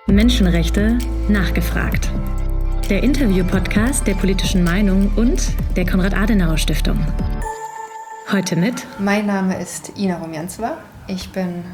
Menschenrechte nachgefragt. Der Interview-Podcast der Politischen Meinung und der Konrad-Adenauer-Stiftung. Heute mit... Mein Name ist Ina Rumjanzewa. Ich bin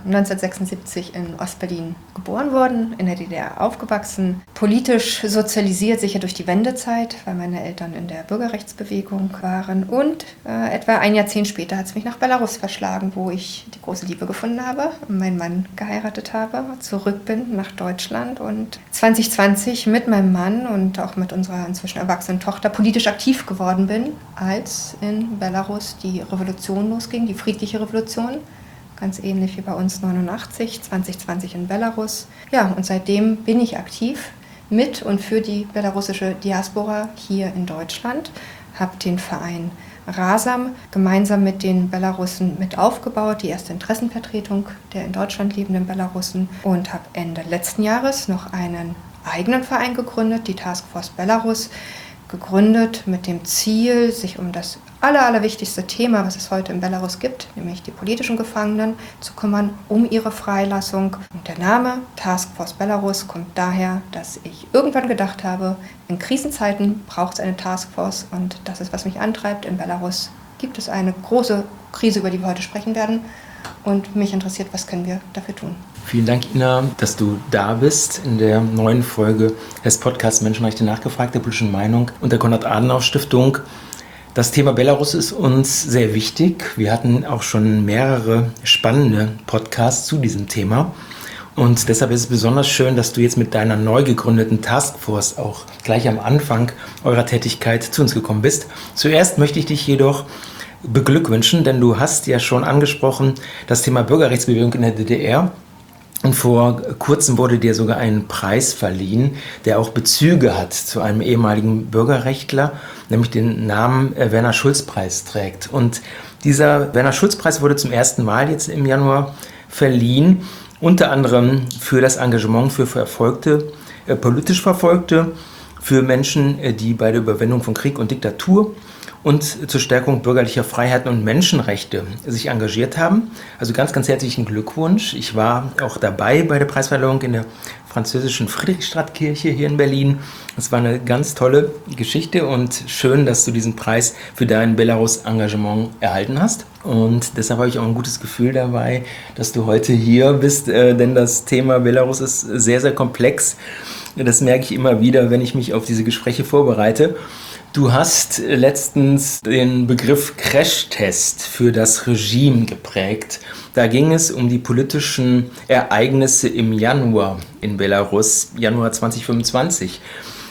1976 in Ostberlin geboren worden, in der DDR aufgewachsen, politisch sozialisiert, sicher durch die Wendezeit, weil meine Eltern in der Bürgerrechtsbewegung waren. Und etwa ein Jahrzehnt später hat es mich nach Belarus verschlagen, wo ich die große Liebe gefunden habe, meinen Mann geheiratet habe, zurück bin nach Deutschland und 2020 mit meinem Mann und auch mit unserer inzwischen erwachsenen Tochter politisch aktiv geworden bin, als in Belarus die Revolution losging, die friedliche Revolution. Ganz ähnlich wie bei uns 89, 2020 in Belarus. Ja, und seitdem bin ich aktiv mit und für die belarussische Diaspora hier in Deutschland. Habe den Verein Rasam gemeinsam mit den Belarussen mit aufgebaut, die erste Interessenvertretung der in Deutschland lebenden Belarussen. Und habe Ende letzten Jahres noch einen eigenen Verein gegründet, die Taskforce Belarus, gegründet mit dem Ziel, sich um das allerwichtigste Thema, was es heute in Belarus gibt, nämlich die politischen Gefangenen, zu kümmern, um ihre Freilassung. Und der Name Taskforce Belarus kommt daher, dass ich irgendwann gedacht habe, in Krisenzeiten braucht es eine Taskforce und das ist, was mich antreibt. In Belarus gibt es eine große Krise, über die wir heute sprechen werden. Und mich interessiert, was können wir dafür tun. Vielen Dank, Ina, dass du da bist in der neuen Folge des Podcasts Menschenrechte nachgefragt, der Politischen Meinung und der Konrad-Adenauer-Stiftung. Das Thema Belarus ist uns sehr wichtig. Wir hatten auch schon mehrere spannende Podcasts zu diesem Thema. Und deshalb ist es besonders schön, dass du jetzt mit deiner neu gegründeten Taskforce auch gleich am Anfang eurer Tätigkeit zu uns gekommen bist. Zuerst möchte ich dich jedoch beglückwünschen, denn du hast ja schon angesprochen das Thema Bürgerrechtsbewegung in der DDR. Und vor kurzem wurde dir sogar ein Preis verliehen, der auch Bezüge hat zu einem ehemaligen Bürgerrechtler, nämlich den Namen Werner-Schulz-Preis trägt. Und dieser Werner-Schulz-Preis wurde zum ersten Mal jetzt im Januar verliehen, unter anderem für das Engagement für Verfolgte, politisch Verfolgte, für Menschen, die bei der Überwindung von Krieg und Diktatur und zur Stärkung bürgerlicher Freiheiten und Menschenrechte sich engagiert haben. Also ganz, ganz herzlichen Glückwunsch. Ich war auch dabei bei der Preisverleihung in der französischen Friedrichstadtkirche hier in Berlin. Es war eine ganz tolle Geschichte und schön, dass du diesen Preis für dein Belarus-Engagement erhalten hast. Und deshalb habe ich auch ein gutes Gefühl dabei, dass du heute hier bist, denn das Thema Belarus ist sehr, sehr komplex. Das merke ich immer wieder, wenn ich mich auf diese Gespräche vorbereite. Du hast letztens den Begriff Crashtest für das Regime geprägt. Da ging es um die politischen Ereignisse im Januar in Belarus, Januar 2025.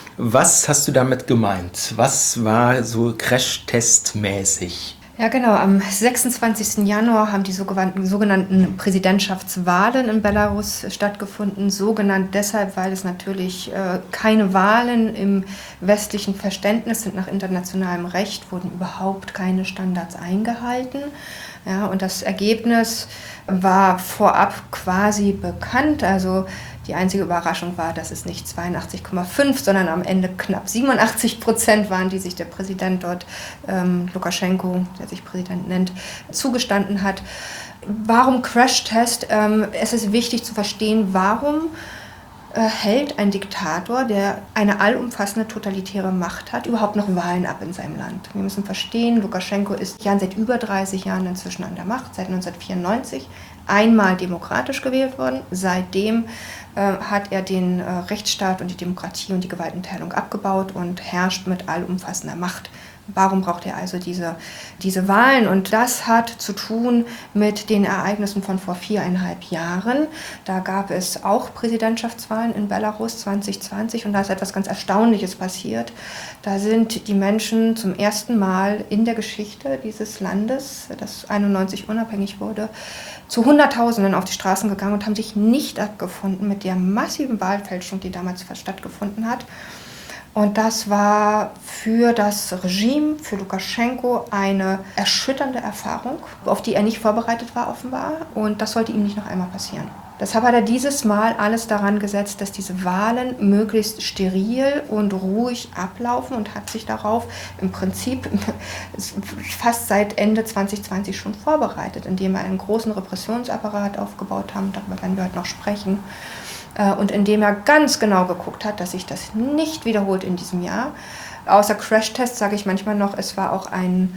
Was hast du damit gemeint? Was war so Crashtest-mäßig? Ja, genau. Am 26. Januar haben die sogenannten Präsidentschaftswahlen in Belarus stattgefunden. Sogenannt deshalb, weil es natürlich keine Wahlen im westlichen Verständnis sind. Nach internationalem Recht wurden überhaupt keine Standards eingehalten. Ja, und das Ergebnis war vorab quasi bekannt. Also die einzige Überraschung war, dass es nicht 82,5, sondern am Ende knapp 87% waren, die sich der Präsident dort, Lukaschenko, der sich Präsident nennt, zugestanden hat. Warum Crashtest? Es ist wichtig zu verstehen, warum hält ein Diktator, der eine allumfassende totalitäre Macht hat, überhaupt noch Wahlen ab in seinem Land. Wir müssen verstehen, Lukaschenko ist seit über 30 Jahren inzwischen an der Macht, seit 1994, einmal demokratisch gewählt worden. Seitdem hat er den Rechtsstaat und die Demokratie und die Gewaltenteilung abgebaut und herrscht mit allumfassender Macht. Warum braucht er also diese Wahlen? Und das hat zu tun mit den Ereignissen von vor 4,5 Jahren. Da gab es auch Präsidentschaftswahlen in Belarus 2020 und da ist etwas ganz Erstaunliches passiert. Da sind die Menschen zum ersten Mal in der Geschichte dieses Landes, das 1991 unabhängig wurde, zu Hunderttausenden auf die Straßen gegangen und haben sich nicht abgefunden mit der massiven Wahlfälschung, die damals stattgefunden hat. Und das war für das Regime, für Lukaschenko, eine erschütternde Erfahrung, auf die er nicht vorbereitet war offenbar. Und das sollte ihm nicht noch einmal passieren. Deshalb hat er dieses Mal alles daran gesetzt, dass diese Wahlen möglichst steril und ruhig ablaufen und hat sich darauf im Prinzip fast seit Ende 2020 schon vorbereitet, indem er einen großen Repressionsapparat aufgebaut hat. Darüber werden wir heute noch sprechen. und indem er ganz genau geguckt hat, dass sich das nicht wiederholt in diesem Jahr. Außer Crashtests sage ich manchmal noch, es war auch ein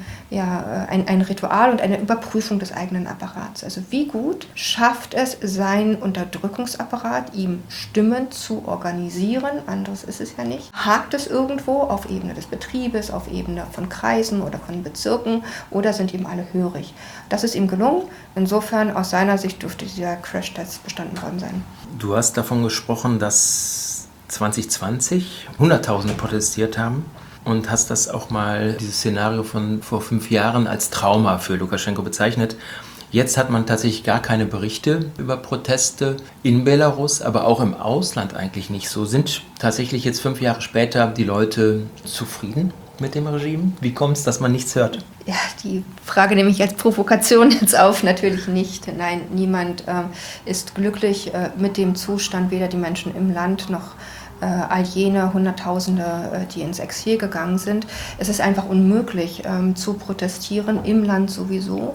Ritual und eine Überprüfung des eigenen Apparats. Also wie gut schafft es sein Unterdrückungsapparat, ihm Stimmen zu organisieren, anderes ist es ja nicht. Hakt es irgendwo auf Ebene des Betriebes, auf Ebene von Kreisen oder von Bezirken oder sind ihm alle hörig? Das ist ihm gelungen. Insofern aus seiner Sicht dürfte dieser Crashtest bestanden worden sein. Du hast davon gesprochen, dass 2020 Hunderttausende protestiert haben und hast das auch mal, dieses Szenario von vor 5 Jahren, als Trauma für Lukaschenko bezeichnet. Jetzt hat man tatsächlich gar keine Berichte über Proteste in Belarus, aber auch im Ausland eigentlich nicht so. Sind tatsächlich jetzt 5 Jahre später die Leute zufrieden mit dem Regime? Wie kommt es, dass man nichts hört? Ja, die Frage nehme ich als Provokation jetzt auf. Natürlich nicht. Nein, niemand ist glücklich mit dem Zustand, weder die Menschen im Land noch all jene Hunderttausende, die ins Exil gegangen sind. Es ist einfach unmöglich zu protestieren, im Land sowieso.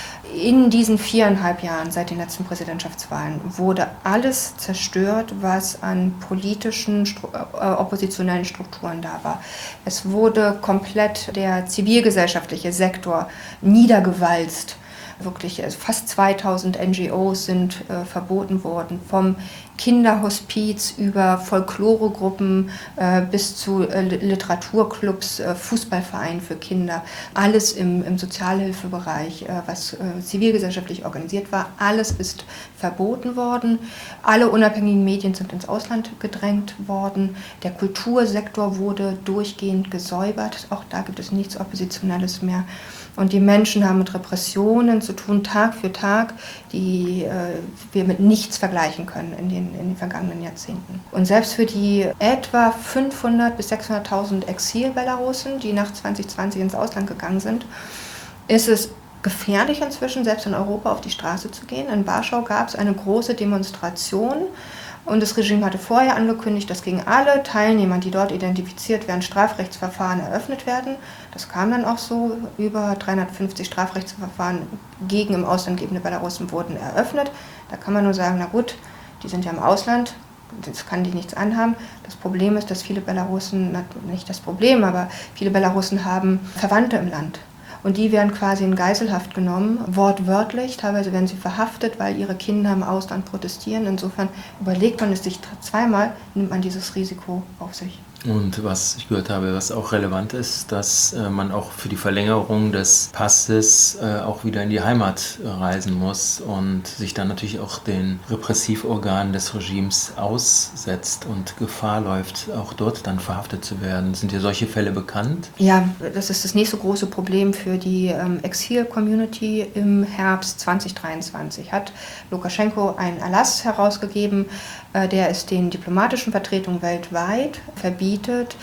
In diesen 4,5 Jahren seit den letzten Präsidentschaftswahlen wurde alles zerstört, was an politischen, oppositionellen Strukturen da war. Es wurde komplett der zivilgesellschaftliche Sektor niedergewalzt. Wirklich fast 2000 NGOs sind verboten worden, vom Kinderhospiz über Folkloregruppen bis zu Literaturclubs, Fußballvereinen für Kinder. Alles im Sozialhilfebereich, was zivilgesellschaftlich organisiert war, alles ist verboten worden. Alle unabhängigen Medien sind ins Ausland gedrängt worden. Der Kultursektor wurde durchgehend gesäubert. Auch da gibt es nichts Oppositionelles mehr. Und die Menschen haben mit Repressionen zu tun, Tag für Tag, die wir mit nichts vergleichen können in den vergangenen Jahrzehnten. Und selbst für die etwa 500.000 bis 600.000 Exil-Belarusen, die nach 2020 ins Ausland gegangen sind, ist es gefährlich inzwischen, selbst in Europa auf die Straße zu gehen. In Warschau gab es eine große Demonstration. Und das Regime hatte vorher angekündigt, dass gegen alle Teilnehmer, die dort identifiziert werden, Strafrechtsverfahren eröffnet werden. Das kam dann auch so. Über 350 Strafrechtsverfahren gegen im Ausland lebende Belarusen wurden eröffnet. Da kann man nur sagen, na gut, die sind ja im Ausland, das kann die nichts anhaben. Das Problem ist, dass viele Belarusen, nicht das Problem, aber viele Belarusen haben Verwandte im Land. Und die werden quasi in Geiselhaft genommen, wortwörtlich. Teilweise werden sie verhaftet, weil ihre Kinder im Ausland protestieren. Insofern überlegt man es sich zweimal, nimmt man dieses Risiko auf sich. Und was ich gehört habe, was auch relevant ist, dass man auch für die Verlängerung des Passes auch wieder in die Heimat reisen muss und sich dann natürlich auch den Repressivorganen des Regimes aussetzt und Gefahr läuft, auch dort dann verhaftet zu werden. Sind dir solche Fälle bekannt? Ja, das ist das nächste große Problem für die Exil-Community. Im Herbst 2023 hat Lukaschenko einen Erlass herausgegeben, der es den diplomatischen Vertretungen weltweit verbietet,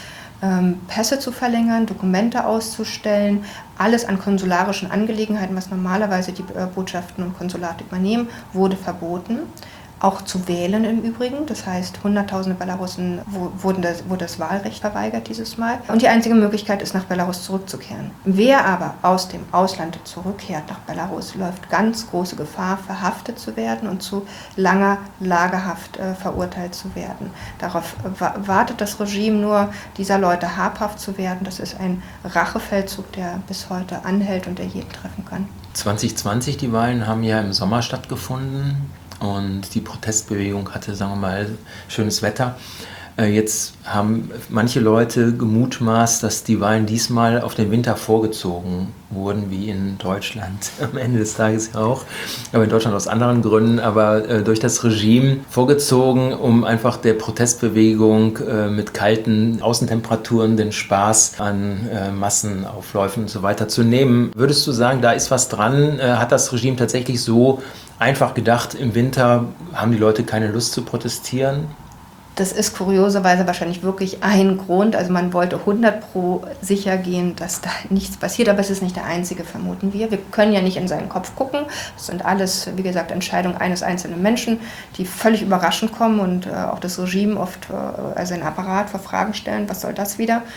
Pässe zu verlängern, Dokumente auszustellen, alles an konsularischen Angelegenheiten, was normalerweise die Botschaften und Konsulate übernehmen, wurde verboten. Auch zu wählen im Übrigen, das heißt, Hunderttausende Belarusen wurde das Wahlrecht verweigert dieses Mal. Und die einzige Möglichkeit ist, nach Belarus zurückzukehren. Wer aber aus dem Ausland zurückkehrt nach Belarus, läuft ganz große Gefahr, verhaftet zu werden und zu langer Lagerhaft verurteilt zu werden. Darauf wartet das Regime nur, dieser Leute habhaft zu werden. Das ist ein Rachefeldzug, der bis heute anhält und der jeden treffen kann. 2020, die Wahlen haben ja im Sommer stattgefunden. Und die Protestbewegung hatte, sagen wir mal, schönes Wetter. Jetzt haben manche Leute gemutmaßt, dass die Wahlen diesmal auf den Winter vorgezogen wurden, wie in Deutschland am Ende des Tages ja auch. Aber in Deutschland aus anderen Gründen, aber durch das Regime vorgezogen, um einfach der Protestbewegung mit kalten Außentemperaturen den Spaß an Massenaufläufen und so weiter zu nehmen. Würdest du sagen, da ist was dran? Hat das Regime tatsächlich so einfach gedacht, im Winter haben die Leute keine Lust zu protestieren? Das ist kurioserweise wahrscheinlich wirklich ein Grund. Also man wollte 100% sicher gehen, dass da nichts passiert, aber es ist nicht der einzige, vermuten wir. Wir können ja nicht in seinen Kopf gucken. Das sind alles, wie gesagt, Entscheidungen eines einzelnen Menschen, die völlig überraschend kommen und auch das Regime oft, also ein Apparat vor Fragen stellen, was soll das wieder?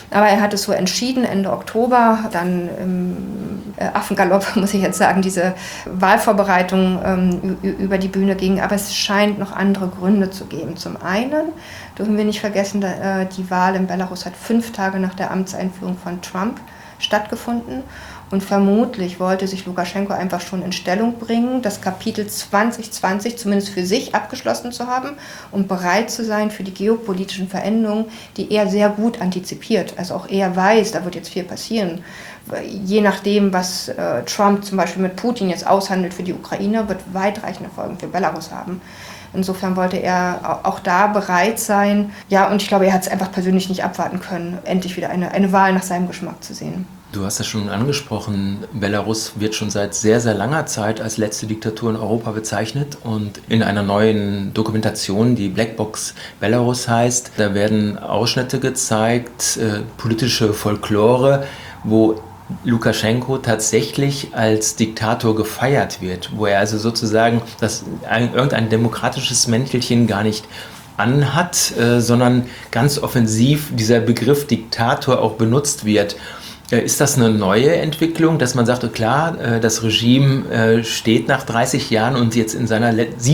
Aber er hat es so entschieden, Ende Oktober, dann im Affengalopp, muss ich jetzt sagen, diese Wahlvorbereitung über die Bühne ging. Aber es scheint noch andere Gründe zu geben. Zum einen dürfen wir nicht vergessen, die Wahl in Belarus hat 5 Tage nach der Amtseinführung von Trump stattgefunden. Und vermutlich wollte sich Lukaschenko einfach schon in Stellung bringen, das Kapitel 2020 zumindest für sich abgeschlossen zu haben und bereit zu sein für die geopolitischen Veränderungen, die er sehr gut antizipiert. Also auch er weiß, da wird jetzt viel passieren. Je nachdem, was Trump zum Beispiel mit Putin jetzt aushandelt für die Ukraine, wird weitreichende Folgen für Belarus haben. Insofern wollte er auch da bereit sein. Ja, und ich glaube, er hat es einfach persönlich nicht abwarten können, endlich wieder eine Wahl nach seinem Geschmack zu sehen. Du hast das schon angesprochen, Belarus wird schon seit sehr, sehr langer Zeit als letzte Diktatur in Europa bezeichnet und in einer neuen Dokumentation, die Blackbox Belarus heißt, da werden Ausschnitte gezeigt, politische Folklore, wo Lukaschenko tatsächlich als Diktator gefeiert wird, wo er also sozusagen irgendein demokratisches Mäntelchen gar nicht anhat, sondern ganz offensiv dieser Begriff Diktator auch benutzt wird. Ist das eine neue Entwicklung, dass man sagt, klar, das Regime steht nach 30 Jahren und jetzt in seiner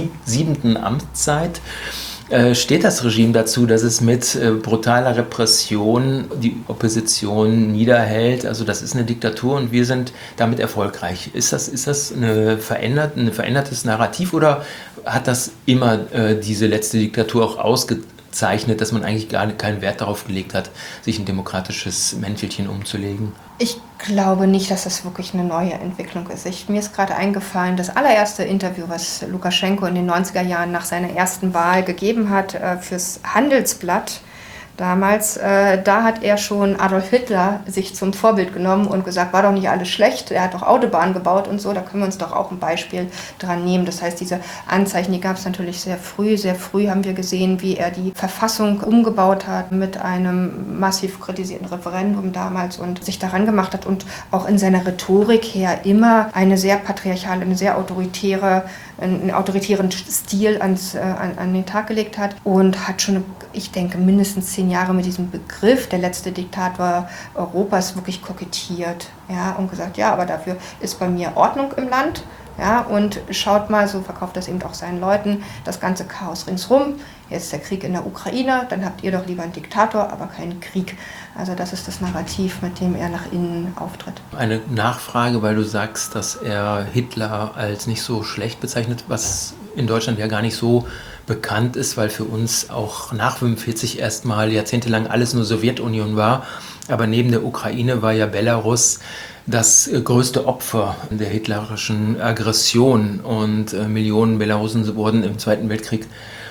7. Amtszeit, steht das Regime dazu, dass es mit brutaler Repression die Opposition niederhält? Also das ist eine Diktatur und wir sind damit erfolgreich. Ist das ein verändertes Narrativ oder hat das immer diese letzte Diktatur auch ausgezeichnet, dass man eigentlich gar keinen Wert darauf gelegt hat, sich ein demokratisches Mäntelchen umzulegen? Ich glaube nicht, dass das wirklich eine neue Entwicklung ist. Mir ist gerade eingefallen, das allererste Interview, was Lukaschenko in den 90er Jahren nach seiner ersten Wahl gegeben hat fürs Handelsblatt, damals, da hat er schon Adolf Hitler sich zum Vorbild genommen und gesagt, war doch nicht alles schlecht, er hat doch Autobahnen gebaut und so, da können wir uns doch auch ein Beispiel dran nehmen. Das heißt, diese Anzeichen, die gab es natürlich sehr früh. Sehr früh haben wir gesehen, wie er die Verfassung umgebaut hat mit einem massiv kritisierten Referendum damals und sich daran gemacht hat und auch in seiner Rhetorik her immer eine sehr patriarchale, einen autoritären Stil an den Tag gelegt hat und hat schon, ich denke, mindestens 10 Jahre mit diesem Begriff, der letzte Diktator Europas, wirklich kokettiert, ja, und gesagt, ja, aber dafür ist bei mir Ordnung im Land, ja, und schaut mal, so verkauft das eben auch seinen Leuten, das ganze Chaos ringsrum, jetzt ist der Krieg in der Ukraine, dann habt ihr doch lieber einen Diktator, aber keinen Krieg. Also das ist das Narrativ, mit dem er nach innen auftritt. Eine Nachfrage, weil du sagst, dass er Hitler als nicht so schlecht bezeichnet, was in Deutschland ja gar nicht so bekannt ist, weil für uns auch nach 1945 erstmal jahrzehntelang alles nur Sowjetunion war. Aber neben der Ukraine war ja Belarus das größte Opfer der hitlerischen Aggression und Millionen Belarusen wurden im Zweiten Weltkrieg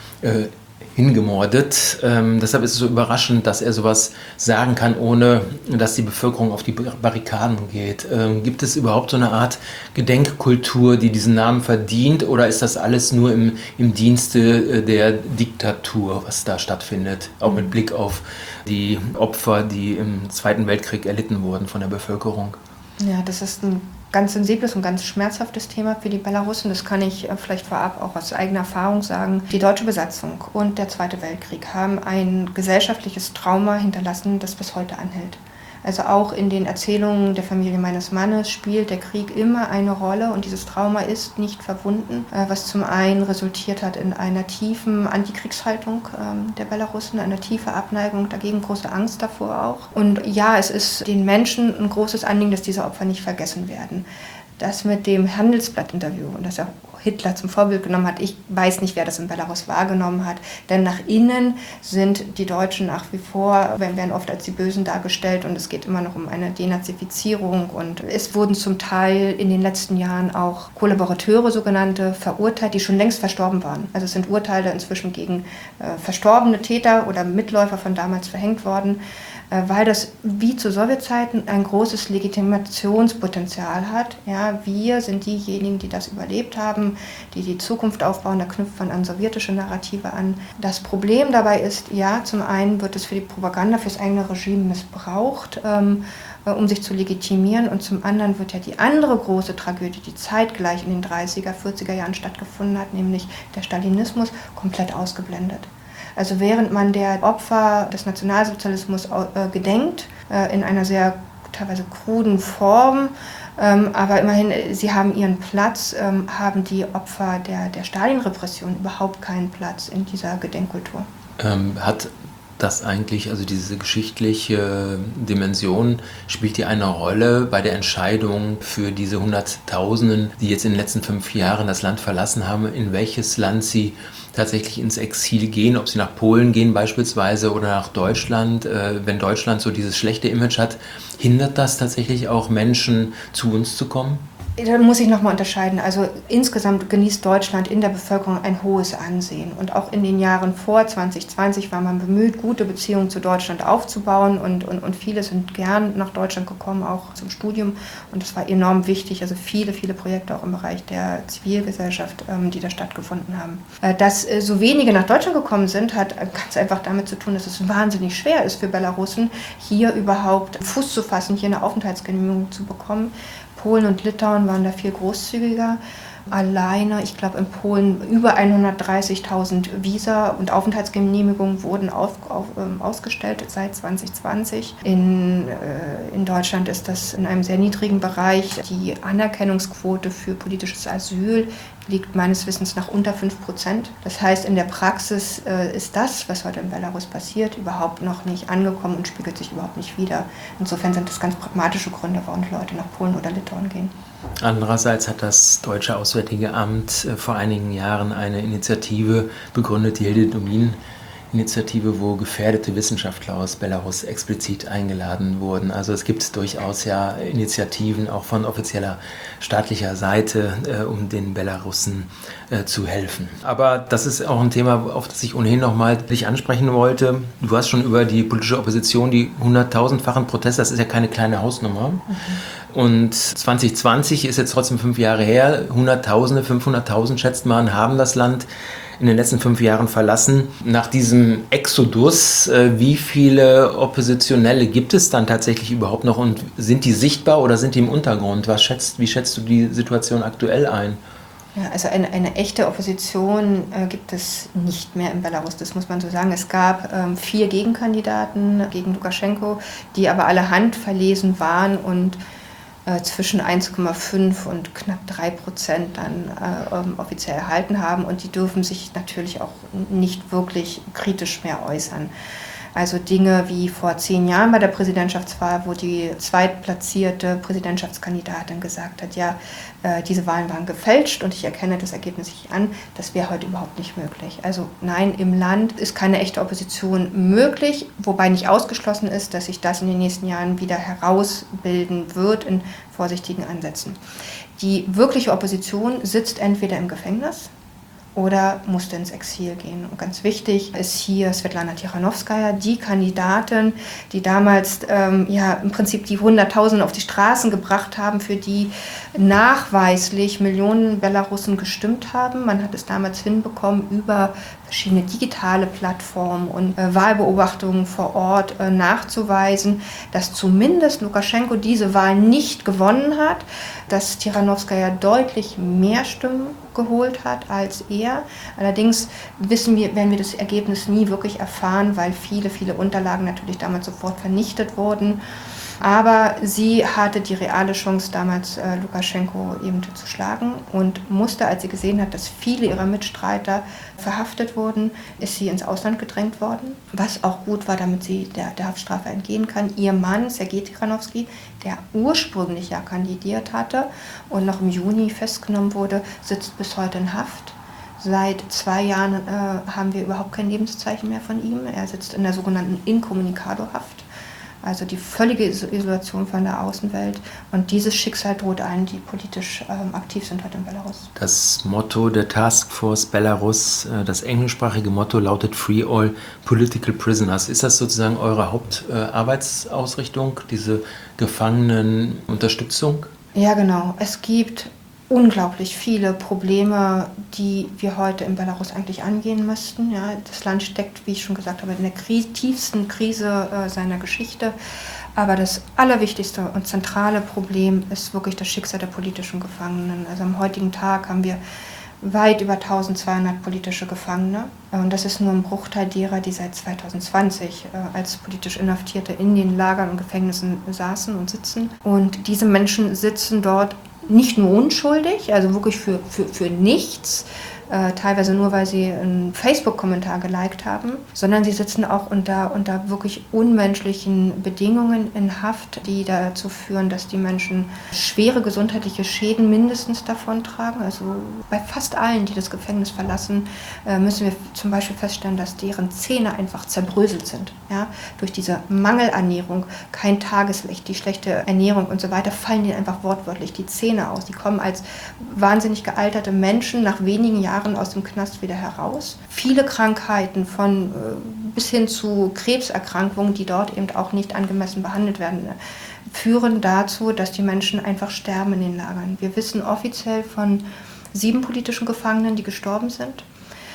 hingemordet. Deshalb ist es so überraschend, dass er sowas sagen kann, ohne dass die Bevölkerung auf die Barrikaden geht. Gibt es überhaupt so eine Art Gedenkkultur, die diesen Namen verdient, oder ist das alles nur im Dienste der Diktatur, was da stattfindet? Auch mit Blick auf die Opfer, die im Zweiten Weltkrieg erlitten wurden von der Bevölkerung. Ja, das ist ein ganz sensibles und ganz schmerzhaftes Thema für die Belarussen. Das kann ich vielleicht vorab auch aus eigener Erfahrung sagen. Die deutsche Besatzung und der Zweite Weltkrieg haben ein gesellschaftliches Trauma hinterlassen, das bis heute anhält. Also auch in den Erzählungen der Familie meines Mannes spielt der Krieg immer eine Rolle und dieses Trauma ist nicht verwunden, was zum einen resultiert hat in einer tiefen Antikriegshaltung der Belarussen, eine tiefe Abneigung dagegen, große Angst davor auch. Und ja, es ist den Menschen ein großes Anliegen, dass diese Opfer nicht vergessen werden. Das mit dem Handelsblatt-Interview und dass er Hitler zum Vorbild genommen hat, ich weiß nicht, wer das in Belarus wahrgenommen hat, denn nach innen sind die Deutschen nach wie vor, werden oft als die Bösen dargestellt und es geht immer noch um eine Denazifizierung und es wurden zum Teil in den letzten Jahren auch Kollaborateure, sogenannte, verurteilt, die schon längst verstorben waren. Also es sind Urteile inzwischen gegen verstorbene Täter oder Mitläufer von damals verhängt worden, weil das wie zu Sowjetzeiten ein großes Legitimationspotenzial hat. Ja, wir sind diejenigen, die das überlebt haben, die die Zukunft aufbauen, da knüpft man an sowjetische Narrative an. Das Problem dabei ist, ja, zum einen wird es für die Propaganda, für das eigene Regime missbraucht, um sich zu legitimieren, und zum anderen wird ja die andere große Tragödie, die zeitgleich in den 30er, 40er Jahren stattgefunden hat, nämlich der Stalinismus, komplett ausgeblendet. Also während man der Opfer des Nationalsozialismus gedenkt, in einer sehr teilweise kruden Form, aber immerhin, sie haben ihren Platz, haben die Opfer der Stalin-Repression überhaupt keinen Platz in dieser Gedenkkultur. Hat das eigentlich, also diese geschichtliche Dimension, spielt die eine Rolle bei der Entscheidung für diese Hunderttausenden, die jetzt in den letzten 5 Jahren das Land verlassen haben, in welches Land sie tatsächlich ins Exil gehen, ob sie nach Polen gehen beispielsweise oder nach Deutschland? Wenn Deutschland so dieses schlechte Image hat, hindert das tatsächlich auch Menschen, zu uns zu kommen? Da muss ich nochmal unterscheiden. Also insgesamt genießt Deutschland in der Bevölkerung ein hohes Ansehen. Und auch in den Jahren vor 2020 war man bemüht, gute Beziehungen zu Deutschland aufzubauen. Und viele sind gern nach Deutschland gekommen, auch zum Studium. Und das war enorm wichtig. Also viele Projekte auch im Bereich der Zivilgesellschaft, die da stattgefunden haben. Dass so wenige nach Deutschland gekommen sind, hat ganz einfach damit zu tun, dass es wahnsinnig schwer ist für Belarussen, hier überhaupt Fuß zu fassen, hier eine Aufenthaltsgenehmigung zu bekommen. Polen und Litauen waren da viel großzügiger. Alleine, ich glaube in Polen über 130.000 Visa und Aufenthaltsgenehmigungen wurden ausgestellt seit 2020. In Deutschland ist das in einem sehr niedrigen Bereich. Die Anerkennungsquote für politisches Asyl liegt meines Wissens nach unter 5%. Das heißt, in der Praxis ist das, was heute in Belarus passiert, überhaupt noch nicht angekommen und spiegelt sich überhaupt nicht wider. Insofern sind das ganz pragmatische Gründe, warum Leute nach Polen oder Litauen gehen. Andererseits hat das Deutsche Auswärtige Amt vor einigen Jahren eine Initiative begründet, die Hilde-Domin-Initiative, wo gefährdete Wissenschaftler aus Belarus explizit eingeladen wurden. Also es gibt durchaus ja Initiativen auch von offizieller staatlicher Seite, um den Belarussen zu helfen. Aber das ist auch ein Thema, auf das ich ohnehin nochmal dich ansprechen wollte. Du hast schon über die politische Opposition, die 100.000-fachen Proteste, das ist ja keine kleine Hausnummer. Und 2020 ist jetzt trotzdem 5 Jahre her. Hunderttausende, 500.000 schätzt man, haben das Land in den letzten 5 Jahren verlassen. Nach diesem Exodus, wie viele Oppositionelle gibt es dann tatsächlich überhaupt noch und sind die sichtbar oder sind die im Untergrund? Wie schätzt du die Situation aktuell ein? Ja, also eine echte Opposition gibt es nicht mehr in Belarus, das muss man so sagen. Es gab 4 Gegenkandidaten gegen Lukaschenko, die aber alle handverlesen waren und zwischen 1,5 und knapp 3% dann offiziell erhalten haben. Und die dürfen sich natürlich auch nicht wirklich kritisch mehr äußern. Also Dinge wie vor 10 Jahren bei der Präsidentschaftswahl, wo die zweitplatzierte Präsidentschaftskandidatin gesagt hat, ja, diese Wahlen waren gefälscht und ich erkenne das Ergebnis nicht an, das wäre heute überhaupt nicht möglich. Also nein, im Land ist keine echte Opposition möglich, wobei nicht ausgeschlossen ist, dass sich das in den nächsten Jahren wieder herausbilden wird in vorsichtigen Ansätzen. Die wirkliche Opposition sitzt entweder im Gefängnis oder musste ins Exil gehen. Und ganz wichtig ist hier Svetlana Tikhanovskaja, die Kandidatin, die damals im Prinzip die Hunderttausende auf die Straßen gebracht haben, für die nachweislich Millionen Belarussen gestimmt haben. Man hat es damals hinbekommen, über verschiedene digitale Plattformen und Wahlbeobachtungen vor Ort nachzuweisen, dass zumindest Lukaschenko diese Wahl nicht gewonnen hat, dass Tikhanovskaja deutlich mehr Stimmen geholt hat als er. Allerdings werden wir das Ergebnis nie wirklich erfahren, weil viele Unterlagen natürlich damals sofort vernichtet wurden. Aber sie hatte die reale Chance, damals Lukaschenko eben zu schlagen und musste, als sie gesehen hat, dass viele ihrer Mitstreiter verhaftet wurden, ist sie ins Ausland gedrängt worden, was auch gut war, damit sie der Haftstrafe entgehen kann. Ihr Mann, Sergei Tikhanovsky, der ursprünglich ja kandidiert hatte und noch im Juni festgenommen wurde, sitzt bis heute in Haft. Seit 2 Jahren haben wir überhaupt kein Lebenszeichen mehr von ihm. Er sitzt in der sogenannten Incommunicado-Haft. Also die völlige Isolation von der Außenwelt. Und dieses Schicksal droht allen, die politisch aktiv sind heute in Belarus. Das Motto der Taskforce Belarus, das englischsprachige Motto lautet Free All Political Prisoners. Ist das sozusagen eure Hauptarbeitsausrichtung, diese Gefangenenunterstützung? Ja, genau. Es gibt unglaublich viele Probleme, die wir heute in Belarus eigentlich angehen müssten. Ja, das Land steckt, wie ich schon gesagt habe, in der tiefsten Krise seiner Geschichte. Aber das allerwichtigste und zentrale Problem ist wirklich das Schicksal der politischen Gefangenen. Also am heutigen Tag haben wir weit über 1200 politische Gefangene. Und das ist nur ein Bruchteil derer, die seit 2020 als politisch Inhaftierte in den Lagern und Gefängnissen saßen und sitzen. Und diese Menschen sitzen dort nicht nur unschuldig, also wirklich für nichts, teilweise nur, weil sie einen Facebook-Kommentar geliked haben, sondern sie sitzen auch unter wirklich unmenschlichen Bedingungen in Haft, die dazu führen, dass die Menschen schwere gesundheitliche Schäden mindestens davontragen. Also bei fast allen, die das Gefängnis verlassen, müssen wir zum Beispiel feststellen, dass deren Zähne einfach zerbröselt sind. Ja? Durch diese Mangelernährung, kein Tageslicht, die schlechte Ernährung und so weiter, fallen ihnen einfach wortwörtlich die Zähne aus. Die kommen als wahnsinnig gealterte Menschen nach wenigen Jahren aus dem Knast wieder heraus. Viele Krankheiten von bis hin zu Krebserkrankungen, die dort eben auch nicht angemessen behandelt werden, führen dazu, dass die Menschen einfach sterben in den Lagern. Wir wissen offiziell von 7 politischen Gefangenen, die gestorben sind.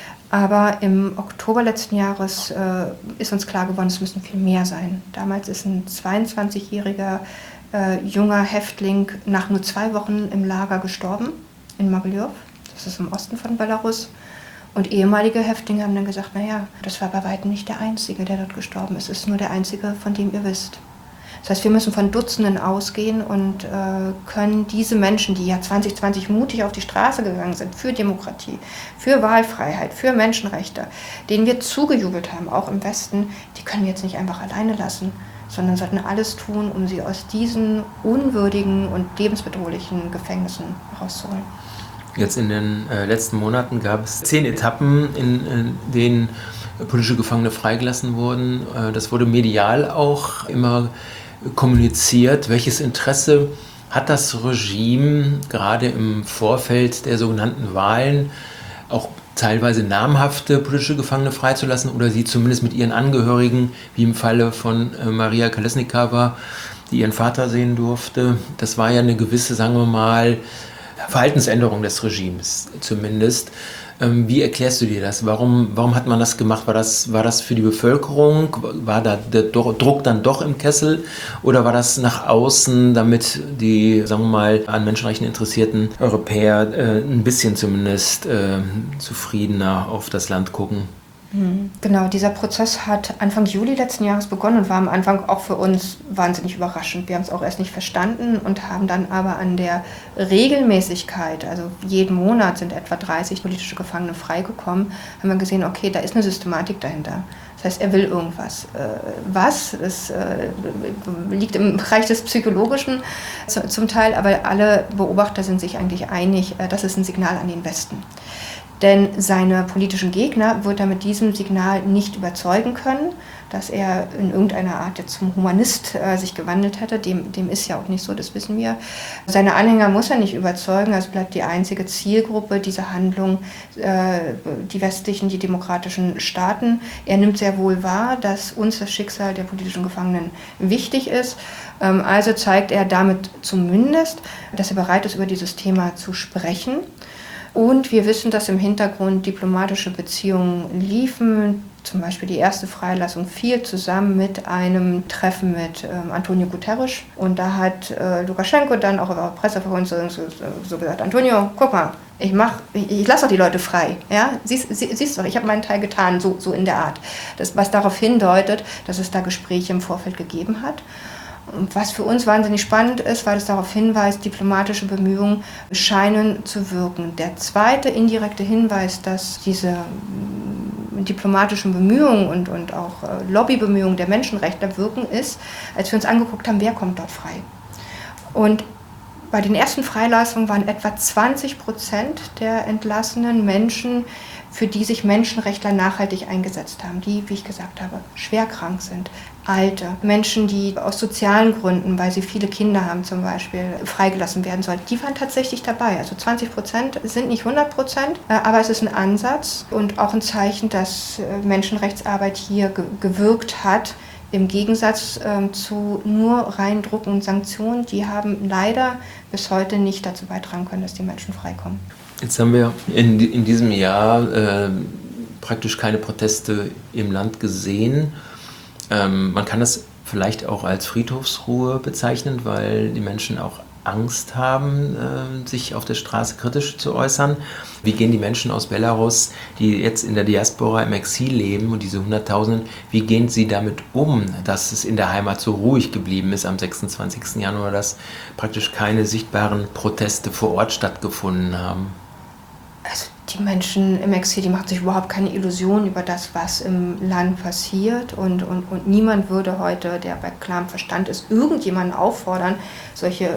Aber im Oktober letzten Jahres ist uns klar geworden, es müssen viel mehr sein. Damals ist ein 22-jähriger junger Häftling nach nur 2 Wochen im Lager gestorben, in Mogilev. Das ist im Osten von Belarus. Und ehemalige Häftlinge haben dann gesagt, naja, das war bei weitem nicht der Einzige, der dort gestorben ist. Es ist nur der Einzige, von dem ihr wisst. Das heißt, wir müssen von Dutzenden ausgehen und können diese Menschen, die ja 2020 mutig auf die Straße gegangen sind, für Demokratie, für Wahlfreiheit, für Menschenrechte, denen wir zugejubelt haben, auch im Westen, die können wir jetzt nicht einfach alleine lassen, sondern sollten alles tun, um sie aus diesen unwürdigen und lebensbedrohlichen Gefängnissen rauszuholen. Jetzt in den letzten Monaten gab es 10 Etappen, in denen politische Gefangene freigelassen wurden. Das wurde medial auch immer kommuniziert. Welches Interesse hat das Regime gerade im Vorfeld der sogenannten Wahlen, auch teilweise namhafte politische Gefangene freizulassen oder sie zumindest mit ihren Angehörigen, wie im Falle von Maria Kolesnikava, die ihren Vater sehen durfte? Das war ja eine gewisse, sagen wir mal, Verhaltensänderung des Regimes zumindest. Wie erklärst du dir das? Warum hat man das gemacht? War das für die Bevölkerung? War da der Druck dann doch im Kessel? Oder war das nach außen, damit die, sagen wir mal, an Menschenrechten interessierten Europäer ein bisschen zumindest zufriedener auf das Land gucken? Genau, dieser Prozess hat Anfang Juli letzten Jahres begonnen und war am Anfang auch für uns wahnsinnig überraschend. Wir haben es auch erst nicht verstanden und haben dann aber an der Regelmäßigkeit, also jeden Monat sind etwa 30 politische Gefangene freigekommen, haben wir gesehen, okay, da ist eine Systematik dahinter. Das heißt, er will irgendwas. Was? Das liegt im Bereich des Psychologischen zum Teil, aber alle Beobachter sind sich eigentlich einig, das ist ein Signal an den Westen. Denn seine politischen Gegner wird er mit diesem Signal nicht überzeugen können, dass er in irgendeiner Art jetzt zum Humanist sich gewandelt hätte. Dem ist ja auch nicht so, das wissen wir. Seine Anhänger muss er nicht überzeugen, also bleibt die einzige Zielgruppe dieser Handlung die westlichen, die demokratischen Staaten. Er nimmt sehr wohl wahr, dass uns das Schicksal der politischen Gefangenen wichtig ist. Also zeigt er damit zumindest, dass er bereit ist, über dieses Thema zu sprechen. Und wir wissen, dass im Hintergrund diplomatische Beziehungen liefen. Zum Beispiel die erste Freilassung fiel zusammen mit einem Treffen mit Antonio Guterres. Und da hat Lukaschenko dann auch auf der Pressekonferenz so gesagt, Antonio, guck mal, ich lasse doch die Leute frei. Ja? Siehst doch, ich habe meinen Teil getan, so in der Art. Das, was darauf hindeutet, dass es da Gespräche im Vorfeld gegeben hat. Und was für uns wahnsinnig spannend ist, weil es darauf hinweist, diplomatische Bemühungen scheinen zu wirken. Der zweite indirekte Hinweis, dass diese diplomatischen Bemühungen und auch Lobbybemühungen der Menschenrechtler wirken, ist, als wir uns angeguckt haben, wer kommt dort frei. Und bei den ersten Freilassungen waren etwa 20% der entlassenen Menschen, für die sich Menschenrechtler nachhaltig eingesetzt haben, die, wie ich gesagt habe, schwer krank sind, Alte, Menschen, die aus sozialen Gründen, weil sie viele Kinder haben zum Beispiel, freigelassen werden sollten, die waren tatsächlich dabei. Also 20% sind nicht 100%, aber es ist ein Ansatz und auch ein Zeichen, dass Menschenrechtsarbeit hier gewirkt hat, im Gegensatz zu nur rein Druck und Sanktionen. Die haben leider bis heute nicht dazu beitragen können, dass die Menschen freikommen. Jetzt haben wir in diesem Jahr praktisch keine Proteste im Land gesehen. Man kann das vielleicht auch als Friedhofsruhe bezeichnen, weil die Menschen auch Angst haben, sich auf der Straße kritisch zu äußern? Wie gehen die Menschen aus Belarus, die jetzt in der Diaspora im Exil leben und diese Hunderttausenden, wie gehen sie damit um, dass es in der Heimat so ruhig geblieben ist am 26. Januar, dass praktisch keine sichtbaren Proteste vor Ort stattgefunden haben? Also die Menschen im Exil, die machen sich überhaupt keine Illusionen über das, was im Land passiert. Und niemand würde heute, der bei klarem Verstand ist, irgendjemanden auffordern, solche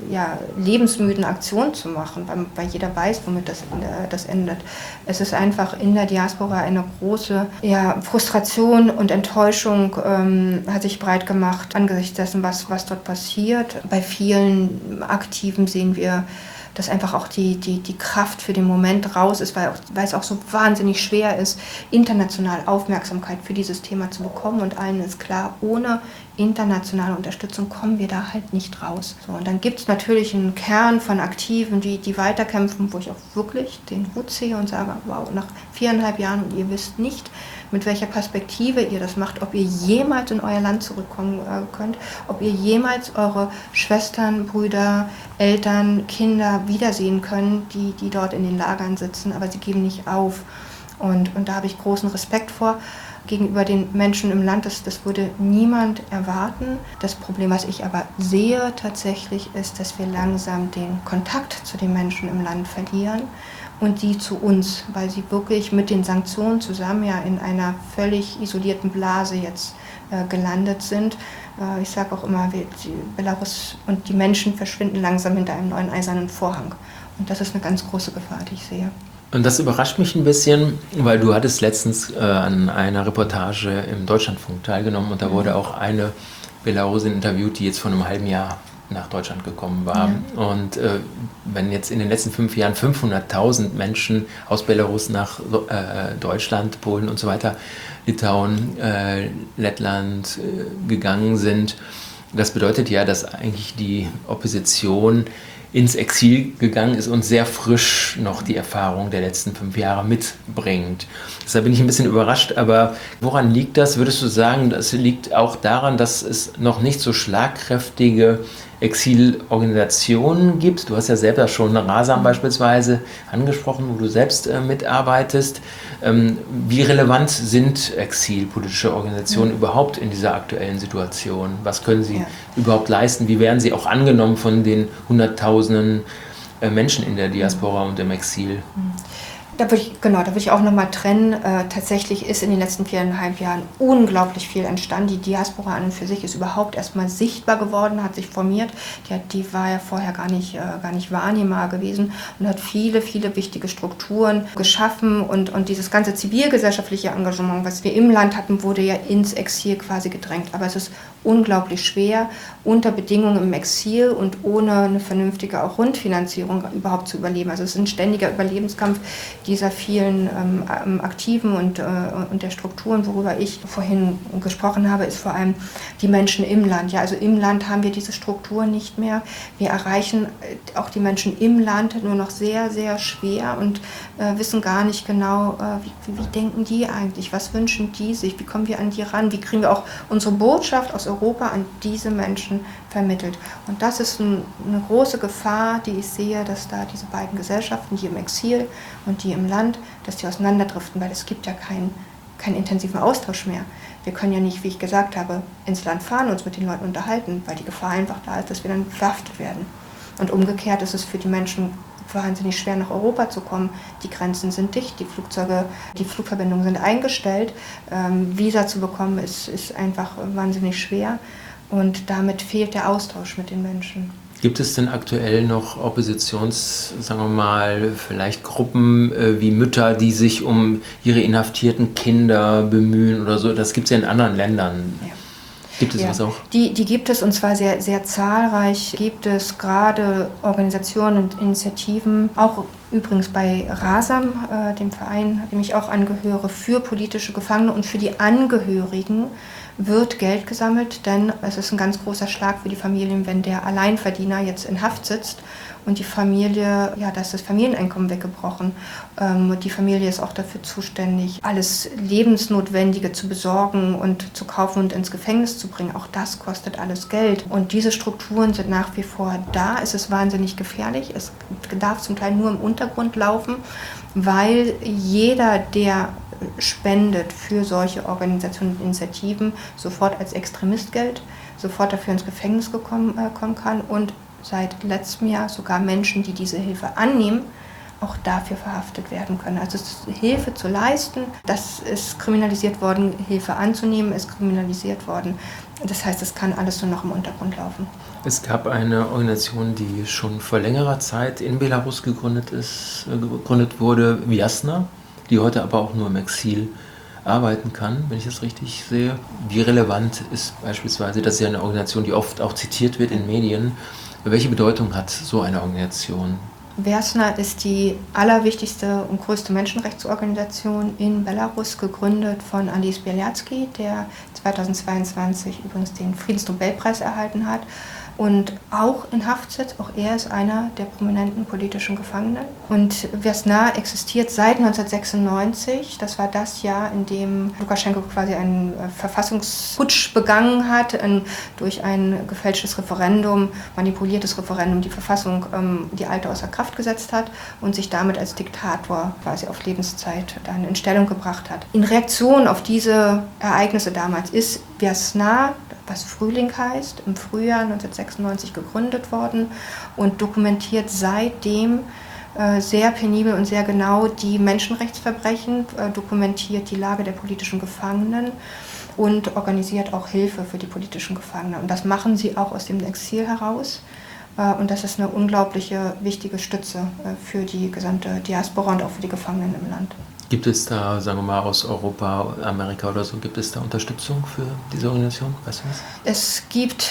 lebensmüden Aktionen zu machen, weil jeder weiß, womit das endet. Es ist einfach in der Diaspora eine große Frustration und Enttäuschung hat sich breit gemacht angesichts dessen, was dort passiert. Bei vielen Aktiven sehen wir, dass einfach auch die Kraft für den Moment raus ist, weil es auch so wahnsinnig schwer ist, international Aufmerksamkeit für dieses Thema zu bekommen. Und allen ist klar, ohne internationale Unterstützung kommen wir da halt nicht raus. So, und dann gibt es natürlich einen Kern von Aktiven, die weiterkämpfen, wo ich auch wirklich den Hut ziehe und sage, wow, nach 4,5 Jahren und ihr wisst nicht, mit welcher Perspektive ihr das macht, ob ihr jemals in euer Land zurückkommen könnt, ob ihr jemals eure Schwestern, Brüder, Eltern, Kinder wiedersehen könnt, die dort in den Lagern sitzen, aber sie geben nicht auf. Und da habe ich großen Respekt vor gegenüber den Menschen im Land. Das würde niemand erwarten. Das Problem, was ich aber sehe tatsächlich, ist, dass wir langsam den Kontakt zu den Menschen im Land verlieren und die zu uns, weil sie wirklich mit den Sanktionen zusammen in einer völlig isolierten Blase jetzt gelandet sind. Ich sage auch immer, Belarus und die Menschen verschwinden langsam hinter einem neuen eisernen Vorhang. Und das ist eine ganz große Gefahr, die ich sehe. Und das überrascht mich ein bisschen, weil du hattest letztens an einer Reportage im Deutschlandfunk teilgenommen und da wurde auch eine Belarusin interviewt, die jetzt vor einem halben Jahr nach Deutschland gekommen war. Ja. Und wenn jetzt in den letzten 5 Jahren 500.000 Menschen aus Belarus nach Deutschland, Polen und so weiter, Litauen, Lettland gegangen sind, das bedeutet ja, dass eigentlich die Opposition ins Exil gegangen ist und sehr frisch noch die Erfahrung der letzten 5 Jahre mitbringt. Deshalb bin ich ein bisschen überrascht, aber woran liegt das? Würdest du sagen, das liegt auch daran, dass es noch nicht so schlagkräftige Exilorganisationen gibt? Du hast ja selber schon Rasam beispielsweise angesprochen, wo du selbst mitarbeitest. Wie relevant sind exilpolitische Organisationen überhaupt in dieser aktuellen Situation? Was können sie überhaupt leisten? Wie werden sie auch angenommen von den Hunderttausenden Menschen in der Diaspora und im Exil? Da würde ich auch nochmal trennen. Tatsächlich ist in den letzten 4,5 Jahren unglaublich viel entstanden. Die Diaspora an und für sich ist überhaupt erstmal sichtbar geworden, hat sich formiert. Die war ja vorher gar nicht wahrnehmbar gewesen und hat viele, viele wichtige Strukturen geschaffen. Und dieses ganze zivilgesellschaftliche Engagement, was wir im Land hatten, wurde ja ins Exil quasi gedrängt. Aber es ist unglaublich schwer, unter Bedingungen im Exil und ohne eine vernünftige auch Rundfinanzierung überhaupt zu überleben. Also es ist ein ständiger Überlebenskampf dieser vielen Aktiven und der Strukturen, worüber ich vorhin gesprochen habe, ist vor allem die Menschen im Land. Ja, also im Land haben wir diese Strukturen nicht mehr. Wir erreichen auch die Menschen im Land nur noch sehr, sehr schwer und wissen gar nicht genau, wie denken die eigentlich, was wünschen die sich, wie kommen wir an die ran, wie kriegen wir auch unsere Botschaft aus Europa an diese Menschen vermittelt. Und das ist eine große Gefahr, die ich sehe, dass da diese beiden Gesellschaften, die im Exil und die im Land, dass die auseinanderdriften, weil es gibt ja keinen intensiven Austausch mehr. Wir können ja nicht, wie ich gesagt habe, ins Land fahren und uns mit den Leuten unterhalten, weil die Gefahr einfach da ist, dass wir dann verhaftet werden. Und umgekehrt ist es für die Menschen wahnsinnig schwer, nach Europa zu kommen. Die Grenzen sind dicht, die Flugverbindungen sind eingestellt. Visa zu bekommen ist einfach wahnsinnig schwer und damit fehlt der Austausch mit den Menschen. Gibt es denn aktuell noch sagen wir mal, vielleicht Gruppen wie Mütter, die sich um ihre inhaftierten Kinder bemühen oder so? Das gibt es ja in anderen Ländern. Ja. Gibt es was auch? Die gibt es und zwar sehr, sehr zahlreich. Gibt es gerade Organisationen und Initiativen, auch Übrigens bei RASAM, dem Verein, dem ich auch angehöre, für politische Gefangene und für die Angehörigen wird Geld gesammelt, denn es ist ein ganz großer Schlag für die Familien, wenn der Alleinverdiener jetzt in Haft sitzt und die Familie, ja, da ist das Familieneinkommen weggebrochen. Die Familie ist auch dafür zuständig, alles Lebensnotwendige zu besorgen und zu kaufen und ins Gefängnis zu bringen. Auch das kostet alles Geld. Und diese Strukturen sind nach wie vor da. Es ist wahnsinnig gefährlich. Es darf zum Teil nur im Untergrund laufen, weil jeder, der spendet für solche Organisationen und Initiativen, sofort als Extremist gilt, sofort dafür ins Gefängnis kommen kann und seit letztem Jahr sogar Menschen, die diese Hilfe annehmen, auch dafür verhaftet werden können. Also Hilfe zu leisten, das ist kriminalisiert worden, Hilfe anzunehmen ist kriminalisiert worden. Das heißt, es kann alles nur noch im Untergrund laufen. Es gab eine Organisation, die schon vor längerer Zeit in Belarus gegründet wurde, Vjasna, die heute aber auch nur im Exil arbeiten kann, wenn ich das richtig sehe. Wie relevant ist beispielsweise, das ist ja eine Organisation, die oft auch zitiert wird in Medien. Welche Bedeutung hat so eine Organisation? Vjasna ist die allerwichtigste und größte Menschenrechtsorganisation in Belarus, gegründet von Ales Bialiatski, der 2022 übrigens den Friedensnobelpreis erhalten hat und auch in Haft sitzt. Auch er ist einer der prominenten politischen Gefangenen. Und Vjasna existiert seit 1996. Das war das Jahr, in dem Lukaschenko quasi einen Verfassungsputsch begangen hat, durch ein gefälschtes Referendum, manipuliertes Referendum, die Verfassung, die alte, außer Kraft gesetzt hat und sich damit als Diktator quasi auf Lebenszeit dann in Stellung gebracht hat. In Reaktion auf diese Ereignisse damals ist Vjasna, was Frühling heißt, im Frühjahr 1996 gegründet worden und dokumentiert seitdem sehr penibel und sehr genau die Menschenrechtsverbrechen, dokumentiert die Lage der politischen Gefangenen und organisiert auch Hilfe für die politischen Gefangenen. Und das machen sie auch aus dem Exil heraus. Und das ist eine unglaubliche, wichtige Stütze für die gesamte Diaspora und auch für die Gefangenen im Land. Gibt es da, sagen wir mal, aus Europa, Amerika oder so, gibt es da Unterstützung für diese Organisation? Weißt du was? Es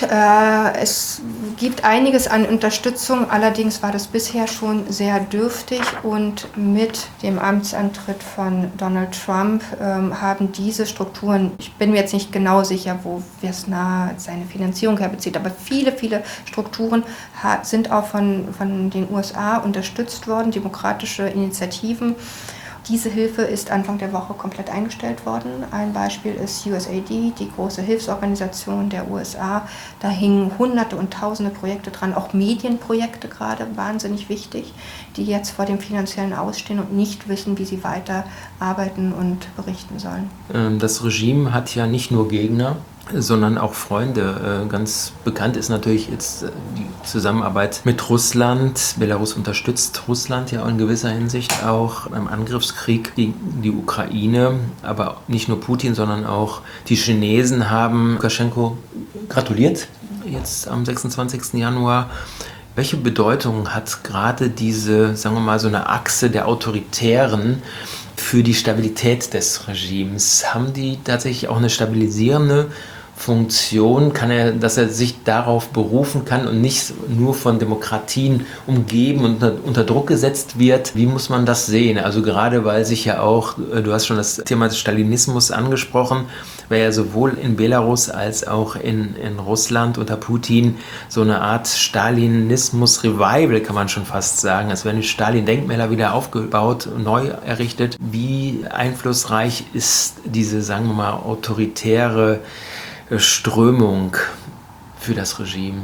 gibt einiges an Unterstützung, allerdings war das bisher schon sehr dürftig und mit dem Amtsantritt von Donald Trump haben diese Strukturen, ich bin mir jetzt nicht genau sicher, wo Vjasna seine Finanzierung herbezieht, aber viele, viele Strukturen sind auch von den USA unterstützt worden, demokratische Initiativen. Diese Hilfe ist Anfang der Woche komplett eingestellt worden. Ein Beispiel ist USAID, die große Hilfsorganisation der USA. Da hingen Hunderte und Tausende Projekte dran, auch Medienprojekte gerade, wahnsinnig wichtig, die jetzt vor dem finanziellen Ausstehen und nicht wissen, wie sie weiter arbeiten und berichten sollen. Das Regime hat ja nicht nur Gegner, sondern auch Freunde. Ganz bekannt ist natürlich jetzt die Zusammenarbeit mit Russland. Belarus unterstützt Russland ja in gewisser Hinsicht auch beim Angriffskrieg gegen die Ukraine. Aber nicht nur Putin, sondern auch die Chinesen haben Lukaschenko gratuliert, jetzt am 26. Januar. Welche Bedeutung hat gerade diese, sagen wir mal, so eine Achse der Autoritären für die Stabilität des Regimes? Haben die tatsächlich auch eine stabilisierende Funktion? Dass er sich darauf berufen kann und nicht nur von Demokratien umgeben und unter Druck gesetzt wird? Wie muss man das sehen? Also gerade weil sich ja auch, du hast schon das Thema des Stalinismus angesprochen, weil ja sowohl in Belarus als auch in Russland unter Putin so eine Art Stalinismus-Revival, kann man schon fast sagen. Es werden die Stalin-Denkmäler wieder aufgebaut und neu errichtet. Wie einflussreich ist diese, sagen wir mal, autoritäre Strömung für das Regime?